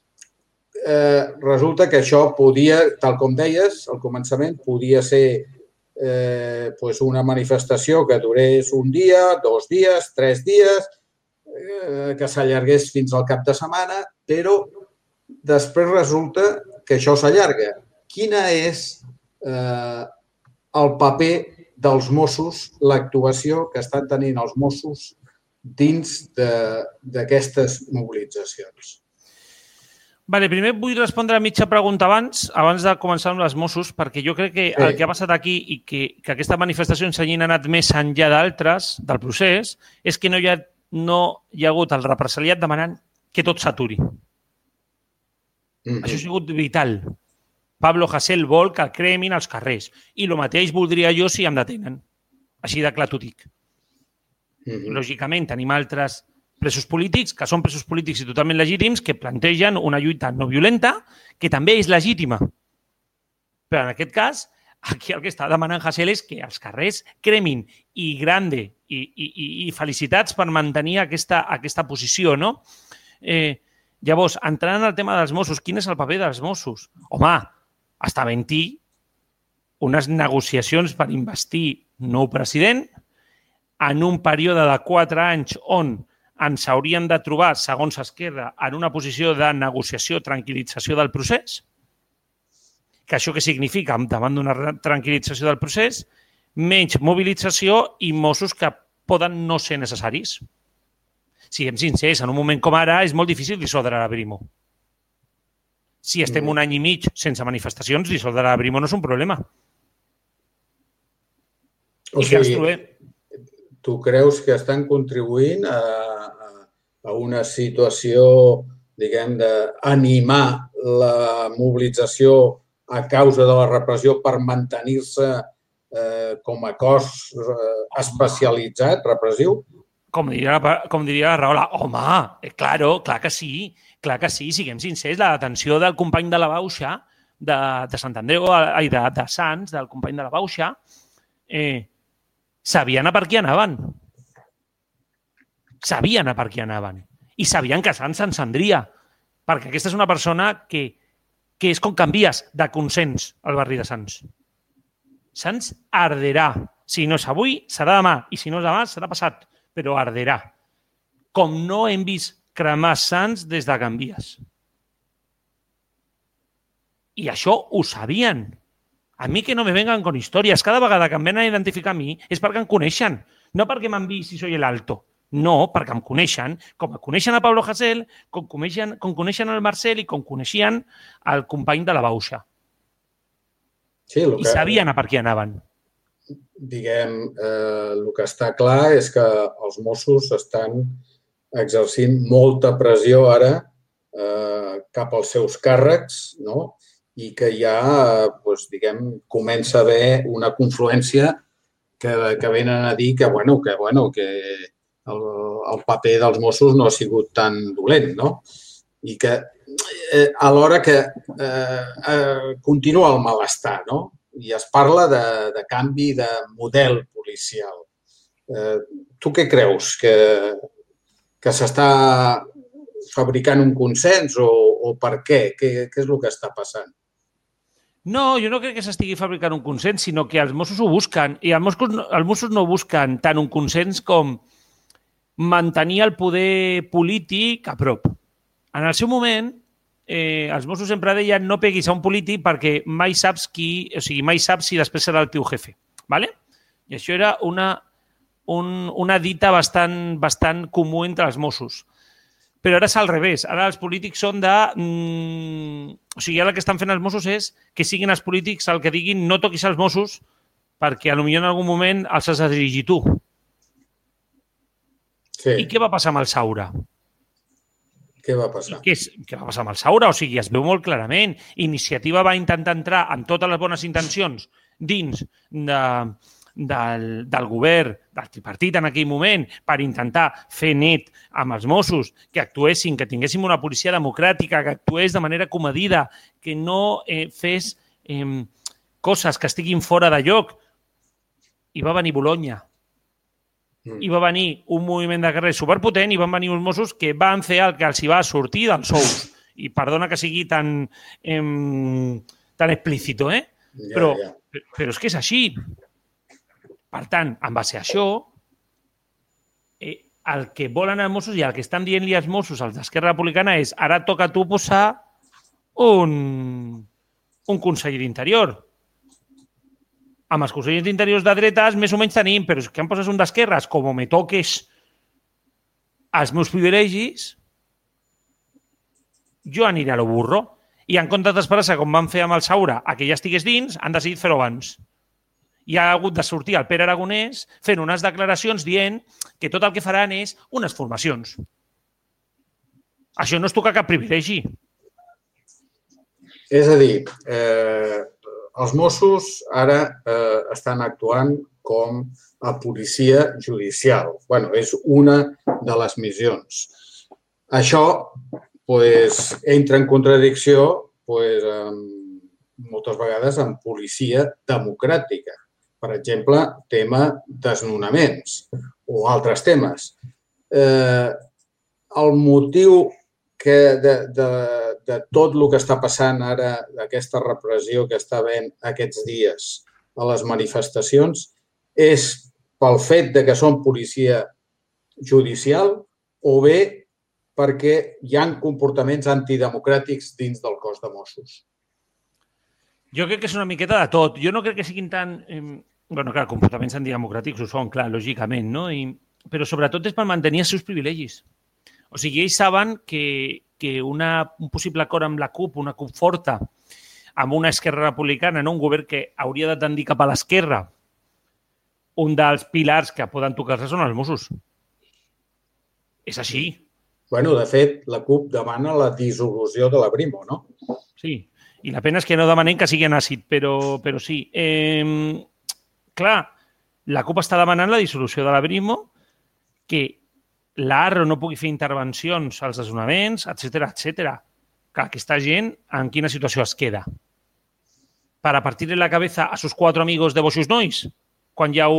resulta que això podia, tal com deies al començament, podia ser una manifestació que durés un dia, 2 dies, 3 dies, que s'allargués fins al cap de setmana, però després resulta que això s'allarga. Quina és el paper dels Mossos, l'actuació que estan tenint els Mossos dins d'aquestes mobilitzacions? Vale, primer vull respondre a mitja pregunta abans de començar amb els Mossos, perquè jo crec que el que ha passat aquí i que aquesta manifestació ens hagin anat més enllà d'altres, del procés, és que no hi ha hagut el represaliat demanant que tot s'aturi. Això ha sigut vital. Pablo Hasél vol que el cremin als carrers i el mateix voldria jo si em detenen. Així de clar t'ho dic. Lògicament, tenim altres presos polítics, que són presos polítics i totalment legítims, que plantegen una lluita no violenta, que també és legítima. Però en aquest cas, aquí el que està demanant Hasél és que els carrers cremin i grande i felicitats per mantenir aquesta posició, no? Llavors, entrant en el tema dels Mossos, quin és el paper dels Mossos? Home, està havent-hi unes negociacions per investir nou president en un període de 4 anys on ens hauríem de trobar, segons Esquerra, en una posició de negociació, tranquil·lització del procés. Que això què significa? Davant d'una tranquil·lització del procés, menys mobilització i Mossos que poden no ser necessaris. Siguem sincers, en un moment com ara és molt difícil dissoldre la Brimo. Si estem un any i mig sense manifestacions, dissoldre la Brimo no és un problema. O sigui, tu creus que estan contribuint a una situació, diguem, d'animar la mobilització a causa de la repressió per mantenir-se com a cos especialitzat, repressiu? Com diria la Rahola, home, clar que sí, siguem sincers, la detenció del company de la Bauxa, de Sant Andreu, de Sants, del company de la Bauxa, sabien a per qui anaven. Sabien a per qui anaven. I sabien que Sants s'encendria, perquè aquesta és una persona que és com canvies de consens al barri de Sants. Sants arderà. Si no és avui, serà demà. I si no és demà, serà passat. Però arderà. Com no hem vist cremar Sants des de Canvies. I això ho sabien. A mi que no me vengan con històries. Cada vegada que em venen a identificar a mi és perquè em coneixen. No perquè m'han vist si soy el alto. No, perquè em coneixen. Com coneixen a Pablo Hasél, com coneixen el Marcel i com coneixien el company de la Bauxa. Sí, I sabien a per qui anaven. Diguem, el que està clar és que els Mossos estan exercint molta pressió ara cap als seus càrrecs, no? I que ja, diguem, comença a haver una confluència que venen a dir que el paper dels Mossos no ha sigut tan dolent, no? I que alhora que continua el malestar, no? I es parla de canvi de model policial. Tu què creus? Que s'està fabricant un consens o per què? Què és el que està passant? No, jo no crec que s'estigui fabricant un consens, sinó que els Mossos ho busquen. I els Mossos no busquen tant un consens com mantenir el poder polític a prop. En el seu moment, els Mossos sempre deien no peguis a un polític perquè mai saps si després serà el teu jefe. ¿Vale? I això era una dita bastant comú entre els Mossos. Però ara és al revés. Ara els polítics són de... O sigui, ara el que estan fent els Mossos és que siguin els polítics el que diguin no toquis els Mossos perquè potser en algun moment els has de dirigir tu. Sí. I què va passar amb el Saura? Què va passar? Què va passar amb el Saura? O sigui, es veu molt clarament. Iniciativa va intentar entrar amb totes les bones intencions dins del govern, del tripartit en aquell moment, per intentar fer net amb els Mossos, que actuessin, que tinguéssim una policia democràtica, que actués de manera comedida, que no fes coses que estiguin fora de lloc. I va venir Bolonya. I va venir un moviment de carrer superpotent i van venir uns Mossos que van fer el que els hi va sortir dels sous. I perdona que sigui tan explícito, però és que és així. Per tant, en base a això, el que volen els Mossos i el que estan dient-li els Mossos, els d'Esquerra Republicana, és ara toca a tu posar un conseller d'Interior. Amb els consellers d'interiors de dretes més o menys tenim, però si em poses un d'esquerres, com me toques els meus privilegis, jo aniré a lo burro. I en comptes d'esperar-se, com van fer amb el Saura, a que ja estigués dins, han decidit fer-ho abans. I ha hagut de sortir el Pere Aragonès fent unes declaracions dient que tot el que faran és unes formacions. Això no es toca cap privilegi. És a dir, els Mossos ara estan actuant com a policia judicial. Bé, és una de les missions. Això entra en contradicció moltes vegades amb policia democràtica. Per exemple, tema desnonaments o altres temes. El motiu de tot el que està passant ara, d'aquesta repressió que està havent aquests dies a les manifestacions, és pel fet que són policia judicial o bé perquè hi ha comportaments antidemocràtics dins del cos de Mossos? Jo crec que és una miqueta de tot. Jo no crec que siguin tan... clar, comportaments antidemocràtics ho són, clar, lògicament, no? Però sobretot és per mantenir els seus privilegis. O sigui, ells saben que un possible acord amb la CUP, una CUP forta, amb una Esquerra Republicana, un govern que hauria de tendir cap a l'esquerra, un dels pilars que poden tocar-se són els Mossos. És així. De fet, la CUP demana la dissolució de la Brimo, no? Sí, i la pena és que no demanem que sigui anàcid, però sí. Clar, la CUP està demanant la dissolució de la Brimo, que l'ARRO no pugui fer intervencions als desnonaments, etc. Que aquesta gent en quina situació es queda? Para partir la cabeza a sus 4 amigos de Boixos Nois quan hi ha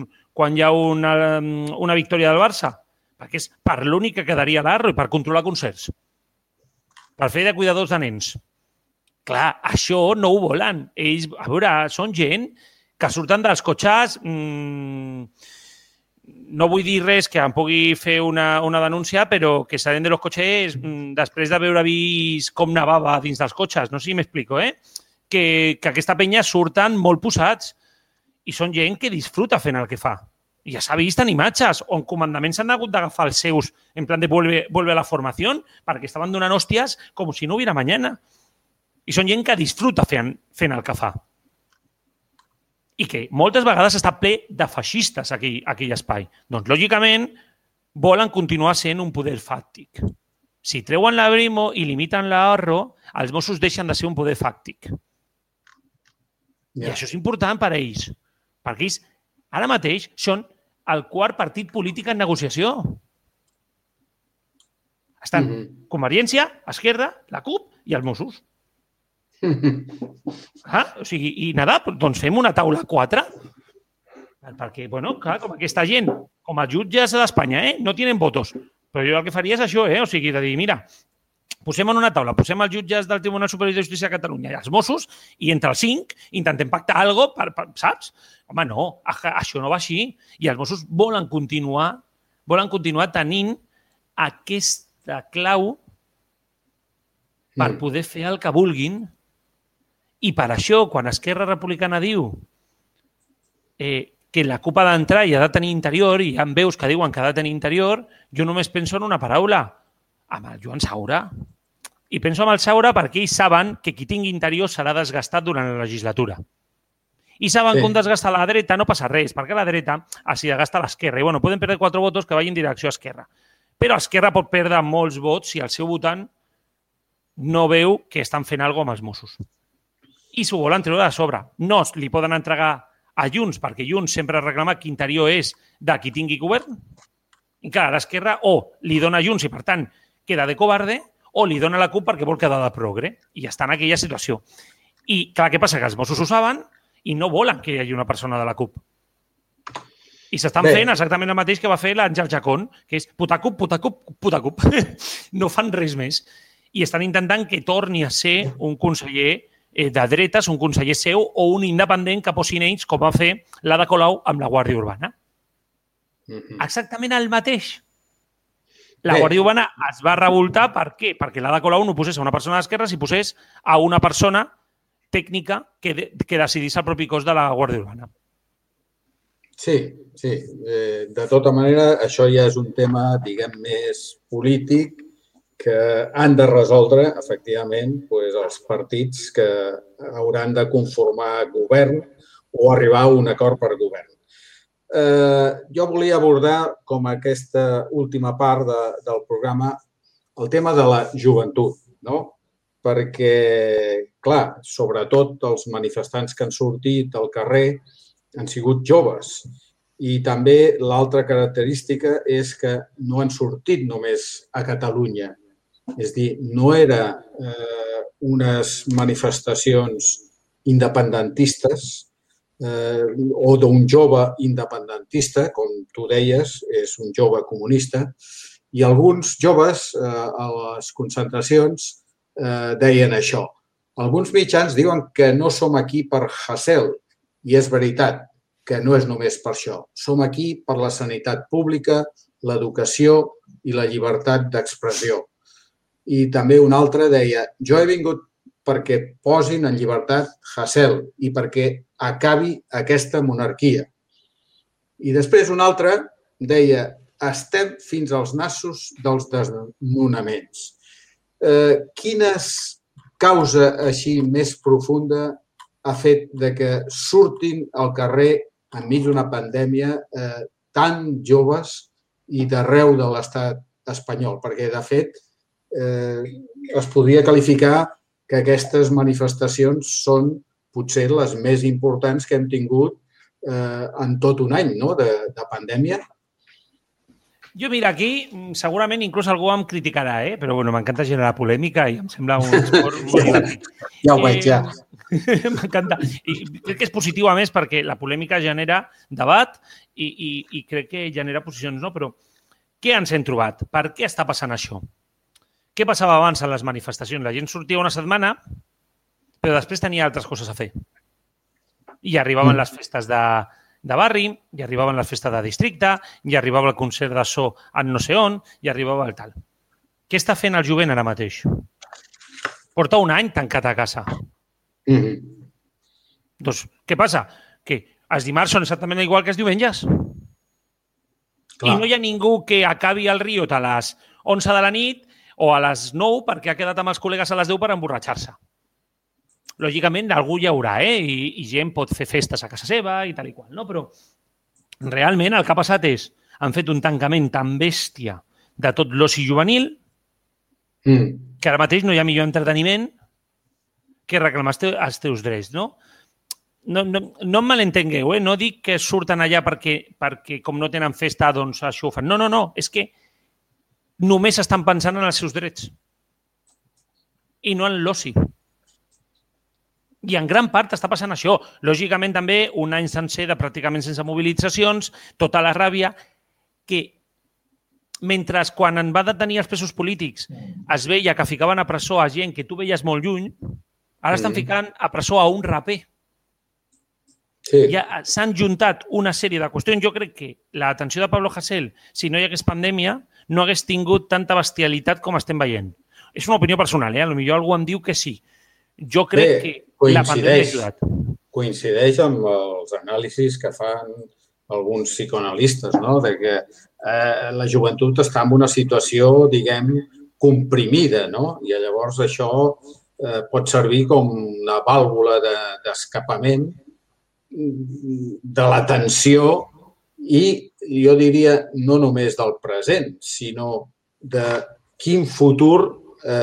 una victòria del Barça? Perquè és per l'únic que quedaria l'ARRO i per controlar concerts. Per fer de cuidadors de nens. Clar, això no ho volen. Ells, a veure, són gent que surten dels cotxes... No vull dir res que em pugui fer una denúncia, però que salen de los cotxes després d'haver vist com nevava dins dels cotxes. No sé si m'explico, Que aquesta penya surten molt posats i són gent que disfruta fent el que fa. I ja s'ha vist en imatges on comandaments s'han hagut d'agafar els seus en plan de vuelve a la formació perquè estaven donant hòsties com si no hubiera mañana. I són gent que disfruta fent el que fa. I que moltes vegades està ple de feixistes aquell espai. Doncs, lògicament, volen continuar sent un poder fàctic. Si treuen la Brimo i limiten l'ARRO, els Mossos deixen de ser un poder fàctic. I això és important per a ells. Perquè ells, ara mateix, són el quart partit polític en negociació. Estan Convergència, Esquerra, la CUP i els Mossos. O sigui, i nada, doncs fem una taula 4 perquè, clar, com aquesta gent com a jutges d'Espanya, no tenen votos, però jo el que faria és això, o sigui, de dir, mira, posem en una taula, posem els jutges del Tribunal Superior de Justícia de Catalunya i els Mossos i entre els 5 intentem pactar alguna cosa, saps? Home, no, això no va així i els Mossos volen continuar tenint aquesta clau per poder fer el que vulguin. I per això, quan Esquerra Republicana diu que la CUP ha d'entrar i ha de tenir interior, i hi ha veus que diuen que ha de tenir interior, jo només penso en una paraula, amb el Joan Saura. I penso en el Saura perquè ells saben que qui tingui interior serà desgastat durant la legislatura. I saben que un desgasta a la dreta no passa res, perquè la dreta s'hi desgasta a l'esquerra. I poden perdre 4 vots que vagin en direcció a Esquerra. Però Esquerra pot perdre molts vots si el seu votant no veu que estan fent alguna cosa amb els Mossos. I s'ho volen treure de sobre. No li poden entregar a Junts, perquè Junts sempre ha reclamat que Interior és de qui tingui govern, i clar, l'esquerra o li dona a Junts i, per tant, queda de covarde, o li dona a la CUP perquè vol quedar de progre, i està en aquella situació. I, clar, què passa? Que els Mossos ho saben i no volen que hi hagi una persona de la CUP. I s'estan fent exactament el mateix que va fer l'Àngel Chacón, que és puta CUP, puta CUP, puta CUP. No fan res més. I estan intentant que torni a ser un conseller de dretes, un conseller seu o un independent que posin ells, com va fer l'Ada Colau amb la Guàrdia Urbana. Exactament el mateix. La Guàrdia Urbana es va revoltar, per què? Perquè l'Ada Colau no posés a una persona d'esquerres i posés a una persona tècnica que decidís el propi cos de la Guàrdia Urbana. Sí. De tota manera, això ja és un tema, diguem, més polític que han de resoldre, efectivament, els partits que hauran de conformar govern o arribar a un acord per govern. Jo volia abordar, com aquesta última part del programa, el tema de la joventut, no? Perquè, clar, sobretot els manifestants que han sortit al carrer han sigut joves. I també l'altra característica és que no han sortit només a Catalunya. És a dir, no eren unes manifestacions independentistes o d'un jove independentista, com tu deies, és un jove comunista, i alguns joves a les concentracions deien això. Alguns mitjans diuen que no som aquí per Hasél, i és veritat que no és només per això. Som aquí per la sanitat pública, l'educació i la llibertat d'expressió. I també un altre deia, jo he vingut perquè posin en llibertat Hasél i perquè acabi aquesta monarquia. I després un altre deia, estem fins als nassos dels desnonaments. Quina causa així més profunda ha fet que surtin al carrer enmig d'una pandèmia tan joves i d'arreu de l'estat espanyol? Perquè, de fet, es podria qualificar que aquestes manifestacions són potser les més importants que hem tingut en tot un any de pandèmia. Jo, mira, aquí segurament inclús algú em criticarà, però bueno, m'encanta generar polèmica i em sembla un esport molt divertit. Ja ho veig, ja. M'encanta. I crec que és positiu, a més, perquè la polèmica genera debat i crec que genera posicions, no? Però què ens hem trobat? Per què està passant això? Què passava abans en les manifestacions? La gent sortia una setmana, però després tenia altres coses a fer. I arribaven les festes de barri, i arribaven les festes de districte, i arribava el concert de so en no sé on, i arribava el tal. Què està fent el jovent ara mateix? Porta un any tancat a casa. Doncs, què passa? Que els dimarts són exactament igual que els diumenges. I no hi ha ningú que acabi el Riot a les 11 de la nit o a les 9 perquè ha quedat amb els col·legues a les 10 per emborratxar-se. Lògicament, algú hi haurà, i gent pot fer festes a casa seva i tal i qual, no? Però realment el que ha passat és han fet un tancament tan bèstia de tot l'oci juvenil que ara mateix no hi ha millor entreteniment que reclamar els teus drets, no? No em malentengueu, no dic que surten allà perquè com no tenen festa, doncs això ho fan. No, és que només estan pensant en els seus drets i no en l'oci. I en gran part està passant això. Lògicament, també, un any sencer de pràcticament sense mobilitzacions, tota la ràbia, que mentre quan en va detenir els presos polítics es veia que ficaven a presó a gent que tu veies molt lluny, ara estan ficant a presó a un raper. Ja s'han juntat una sèrie de qüestions. Jo crec que la detenció de Pablo Hasél, si no hi hagués pandèmia, no hagués tingut tanta bestialitat com estem veient. És una opinió personal, potser algú em diu que sí. Jo crec que la pandèmia ha ajudat. Coincideix amb els anàlisis que fan alguns psicoanalistes, no? De que la joventut està en una situació, diguem, comprimida, no? I llavors això pot servir com una vàlvula d'escapament de la tensió i, jo diria, no només del present, sinó de quin futur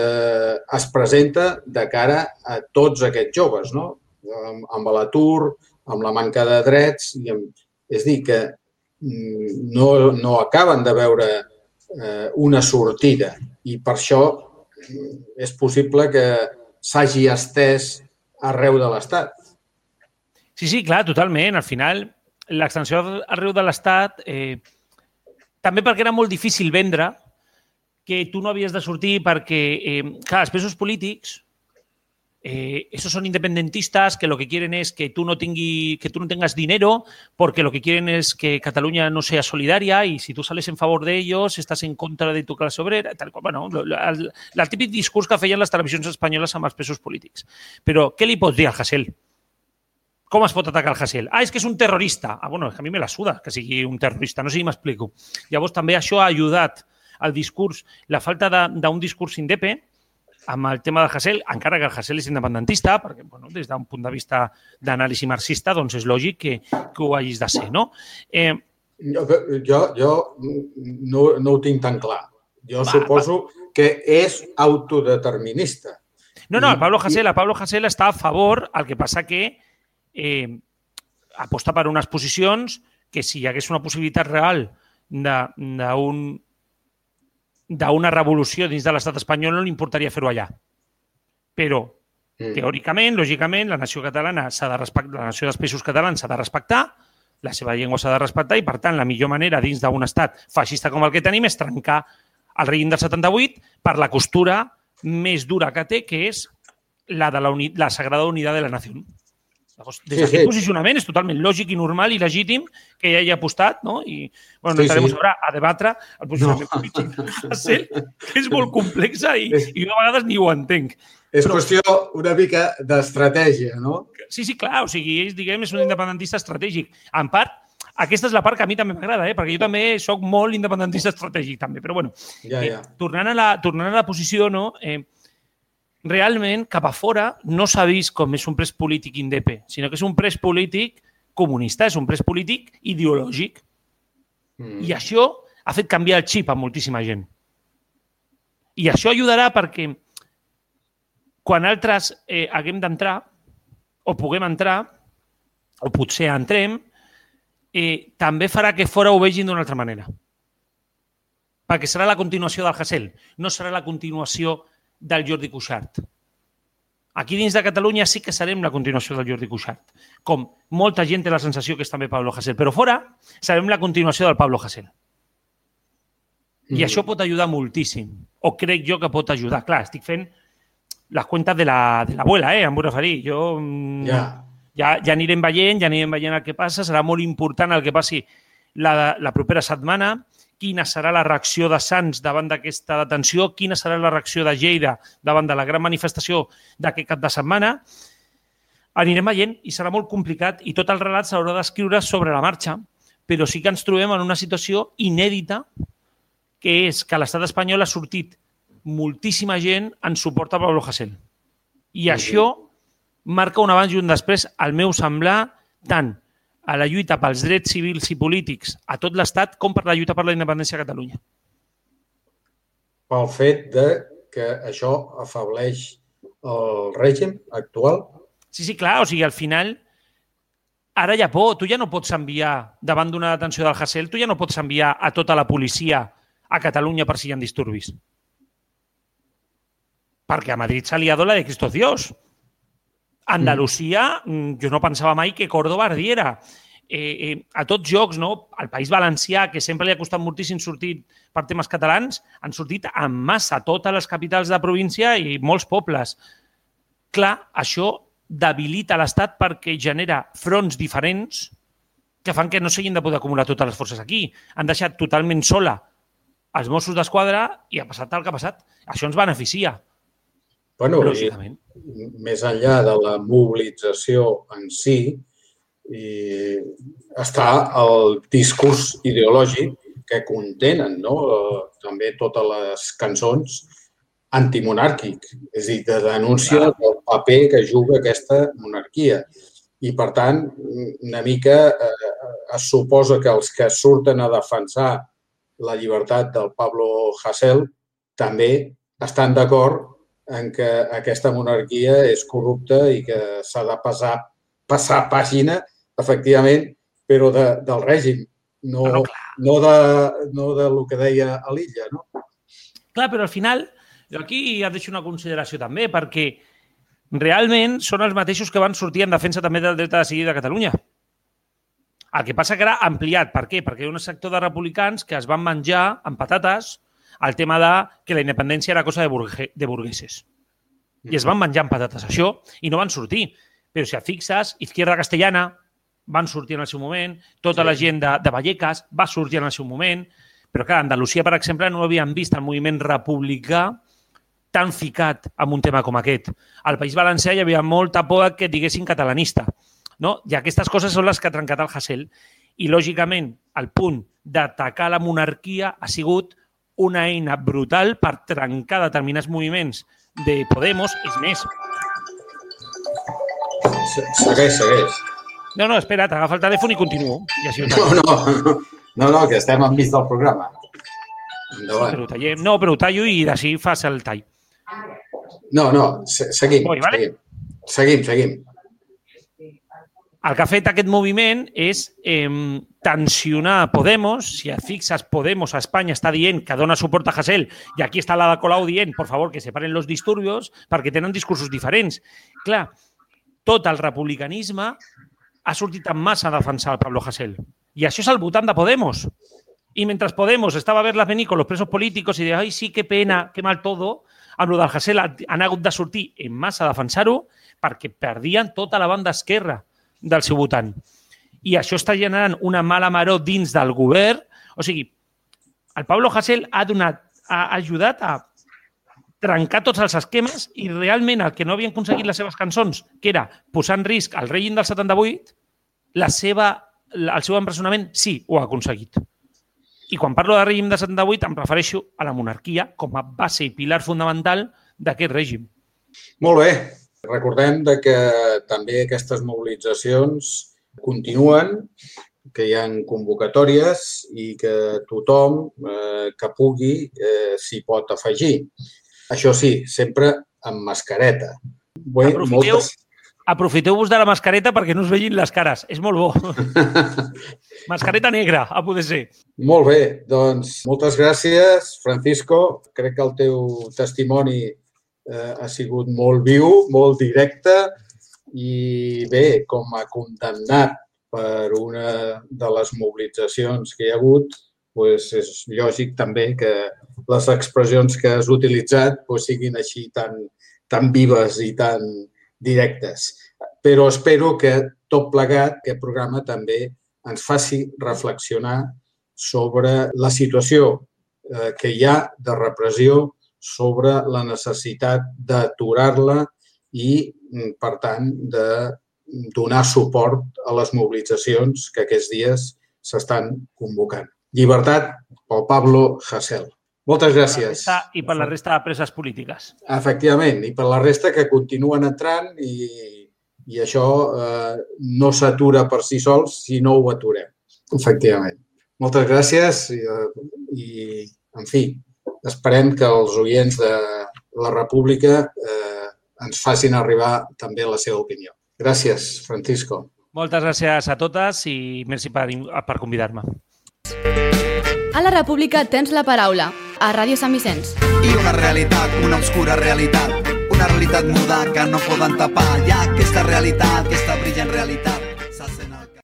es presenta de cara a tots aquests joves, no? Amb l'atur, amb la manca de drets. És dir, que no acaben de veure una sortida i per això és possible que s'hagi estès arreu de l'Estat. Sí, clar, totalment. Al final, l'extensió arreu de l'Estat, també perquè era molt difícil vendre que tu no havies de sortir perquè, clar, els presos polítics, esos son independentistas que lo que quieren es que tú no tengas dinero porque lo que quieren es que Cataluña no sea solidaria y si tú sales en favor de ellos estás en contra de tu classe obrera. Tal qual. Bueno, el típic discurs que feien les televisions espanyoles amb els presos polítics. Però què li pots dir al Hasél? Com es pot atacar el Hasél? És que és un terrorista. Bueno, és que a mi me la suda que sigui un terrorista, no sé si m'explico. Llavors també això ha ajudat al discurs, la falta d'un discurs indepe amb el tema del Hasél, encara que el Hasél és independentista, perquè des d'un punt de vista d'anàlisi marxista doncs és lògic que ho hagis de ser, no? Jo no ho tinc tan clar. Jo suposo que és autodeterminista. No, el Pablo Hasél està a favor, el que passa que aposta per unes posicions que si hi hagués una possibilitat real d'una revolució dins de l'estat espanyol no li importaria fer-ho allà. Però, teòricament, lògicament, la nació catalana s'ha de respectar, la nació dels països catalans s'ha de respectar, la seva llengua s'ha de respectar i, per tant, la millor manera dins d'un estat feixista com el que tenim és trencar el règim del 78 per la costura més dura que té, que és la de la Sagrada Unitat de la Nació. Des d'aquest posicionament és totalment lògic i normal i legítim que ella hagi apostat, no? I no entrarem ara a debatre el posicionament polític del Hasél, que és molt complex i jo a vegades ni ho entenc. És qüestió una mica d'estratègia, no? Sí, clar, o sigui, ell, diguem, és un independentista estratègic. En part, aquesta és la part que a mi també m'agrada, perquè jo també soc molt independentista estratègic, també. Però, bueno, tornant a la posició, no? Realment, cap a fora, no s'ha vist com és un pres polític indepe, sinó que és un pres polític comunista, és un pres polític ideològic. I això ha fet canviar el xip a moltíssima gent. I això ajudarà perquè quan altres haguem d'entrar, o puguem entrar, o potser entrem, també farà que fora ho vegin d'una altra manera. Perquè serà la continuació del Hasél, no serà la continuació del Jordi Cuixart. Aquí dins de Catalunya sí que serem la continuació del Jordi Cuixart. Com molta gent té la sensació que és també Pablo Hasél, però fora serem la continuació del Pablo Hasél. I això pot ajudar moltíssim, o crec jo que pot ajudar. Clar, estic fent les cuentes de l'abuela, em vull referir. Ja anirem veient el que passa, serà molt important el que passi la propera setmana, quina serà la reacció de Sants davant d'aquesta detenció, quina serà la reacció de Lleida davant de la gran manifestació d'aquest cap de setmana. Anirem veient i serà molt complicat i tot el relat s'haurà d'escriure sobre la marxa, però sí que ens trobem en una situació inèdita, que és que a l'estat espanyol ha sortit moltíssima gent en suport a Pablo Hasél. I això marca un abans i un després, al meu semblar, tant a la lluita pels drets civils i polítics a tot l'Estat com per la lluita per la independència a Catalunya. Pel fet que això afableix el règim actual? Sí, clar, o sigui, al final, ara hi ha por, tu ja no pots enviar, davant d'una detenció del Hasél, tu ja no pots enviar a tota la policia a Catalunya per si hi ha disturbis. Perquè a Madrid s'ha liado la de Cristo Dios. Andalusia, jo no pensava mai que Córdoba ardiera. A tots jocs, no? Al País Valencià, que sempre li ha costat moltíssim sortir per temes catalans, han sortit en massa totes les capitals de província i molts pobles. Clar, això debilita l'Estat perquè genera fronts diferents que fan que no s'hagin de poder acumular totes les forces aquí. Han deixat totalment sola els Mossos d'Esquadra i ha passat el que ha passat. Això ens beneficia. Bueno, més enllà de la mobilització en si, està el discurs ideològic que contenen, no? També totes les cançons antimonàrquic, és a dir, de denúncia del paper que juga aquesta monarquia. I, per tant, una mica es suposa que els que surten a defensar la llibertat del Pablo Hasél també estan d'acord en que aquesta monarquia és corrupta i que s'ha de passar pàgina efectivament, però del règim, no de lo que deia a l'Illa, no? Clar, però al final, jo aquí ja deixo una consideració també, perquè realment són els mateixos que van sortir en defensa també del dret a decidir de Catalunya. El que passa que era ampliat. Per què? Perquè hi ha un sector de republicans que es van menjar amb patates el tema de que la independència era cosa de burgueses. I es van menjar amb patates això i no van sortir. Però si et fixes, Izquierda Castellana van sortir en el seu moment, tota la gent de Vallecas va sortir en el seu moment, però clar, a Andalusia, per exemple, no havíem vist el moviment republicà tan ficat en un tema com aquest. Al País Valencià hi havia molta por que diguessin catalanista, no? I aquestes coses són les que ha trencat el Hasél. I, lògicament, el punt d'atacar la monarquia ha sigut una eina brutal per trencar determinats moviments de Podemos. És més... Segueix. No, espera't, agafa el telèfon i continuo. No, que estem enmig del programa. Endavant. Però ho tallo i d'ací fas el tall. No, seguim. Seguim. El que ha fet aquest moviment és tensionar Podemos. Si et fixes, Podemos a Espanya està dient que dona suport a Hasél i aquí està l'Ada Colau dient, por favor, que separen los disturbios perquè tenen discursos diferents. Clar, tot el republicanisme ha sortit en massa a defensar el Pablo Hasél. I això és el votant de Podemos. I mentre Podemos estava a ver-la venir con los presos políticos i de, ai, sí, que pena, que mal todo, amb el del Hasél han hagut de sortir en massa a defensar-ho perquè perdien tota la banda esquerra del seu votant. I això està generant una mala maror dins del govern. O sigui, el Pablo Hasél ha ajudat a trencar tots els esquemes i realment el que no havien aconseguit les seves cançons, que era posar en risc el règim del 78, el seu empresonament sí ho ha aconseguit. I quan parlo de règim del 78 em refereixo a la monarquia com a base i pilar fundamental d'aquest règim. Molt bé. Recordem que també aquestes mobilitzacions continuen, que hi ha convocatòries i que tothom que pugui s'hi pot afegir. Això sí, sempre amb mascareta. Aprofiteu-vos de la mascareta perquè no us vegin les cares. És molt bo. Mascareta negra, a poder ser. Molt bé, doncs moltes gràcies, Francisco. Crec que el teu testimoni ha sigut molt viu, molt directe i bé, com a condemnat per una de les mobilitzacions que hi ha hagut, és lògic també que les expressions que has utilitzat siguin així tan vives i tan directes. Però espero que tot plegat, aquest programa també ens faci reflexionar sobre la situació que hi ha de repressió, sobre la necessitat d'aturar-la i, per tant, de donar suport a les mobilitzacions que aquests dies s'estan convocant. Llibertat pel Pablo Hasél. Moltes gràcies. I per la resta de preses polítiques. Efectivament, i per la resta que continuen entrant i això no s'atura per si sols si no ho aturem. Efectivament. Moltes gràcies i, en fi, esperem que els oients de la República ens facin arribar també la seva opinió. Gràcies, Francisco. Moltes gràcies a totes i merci per convidar-me. A la República tens la paraula, a Ràdio Sant Vicenç. I una realitat, una obscura realitat, una realitat muda que no poden tapar. Hi ha aquesta realitat, aquesta brillant realitat.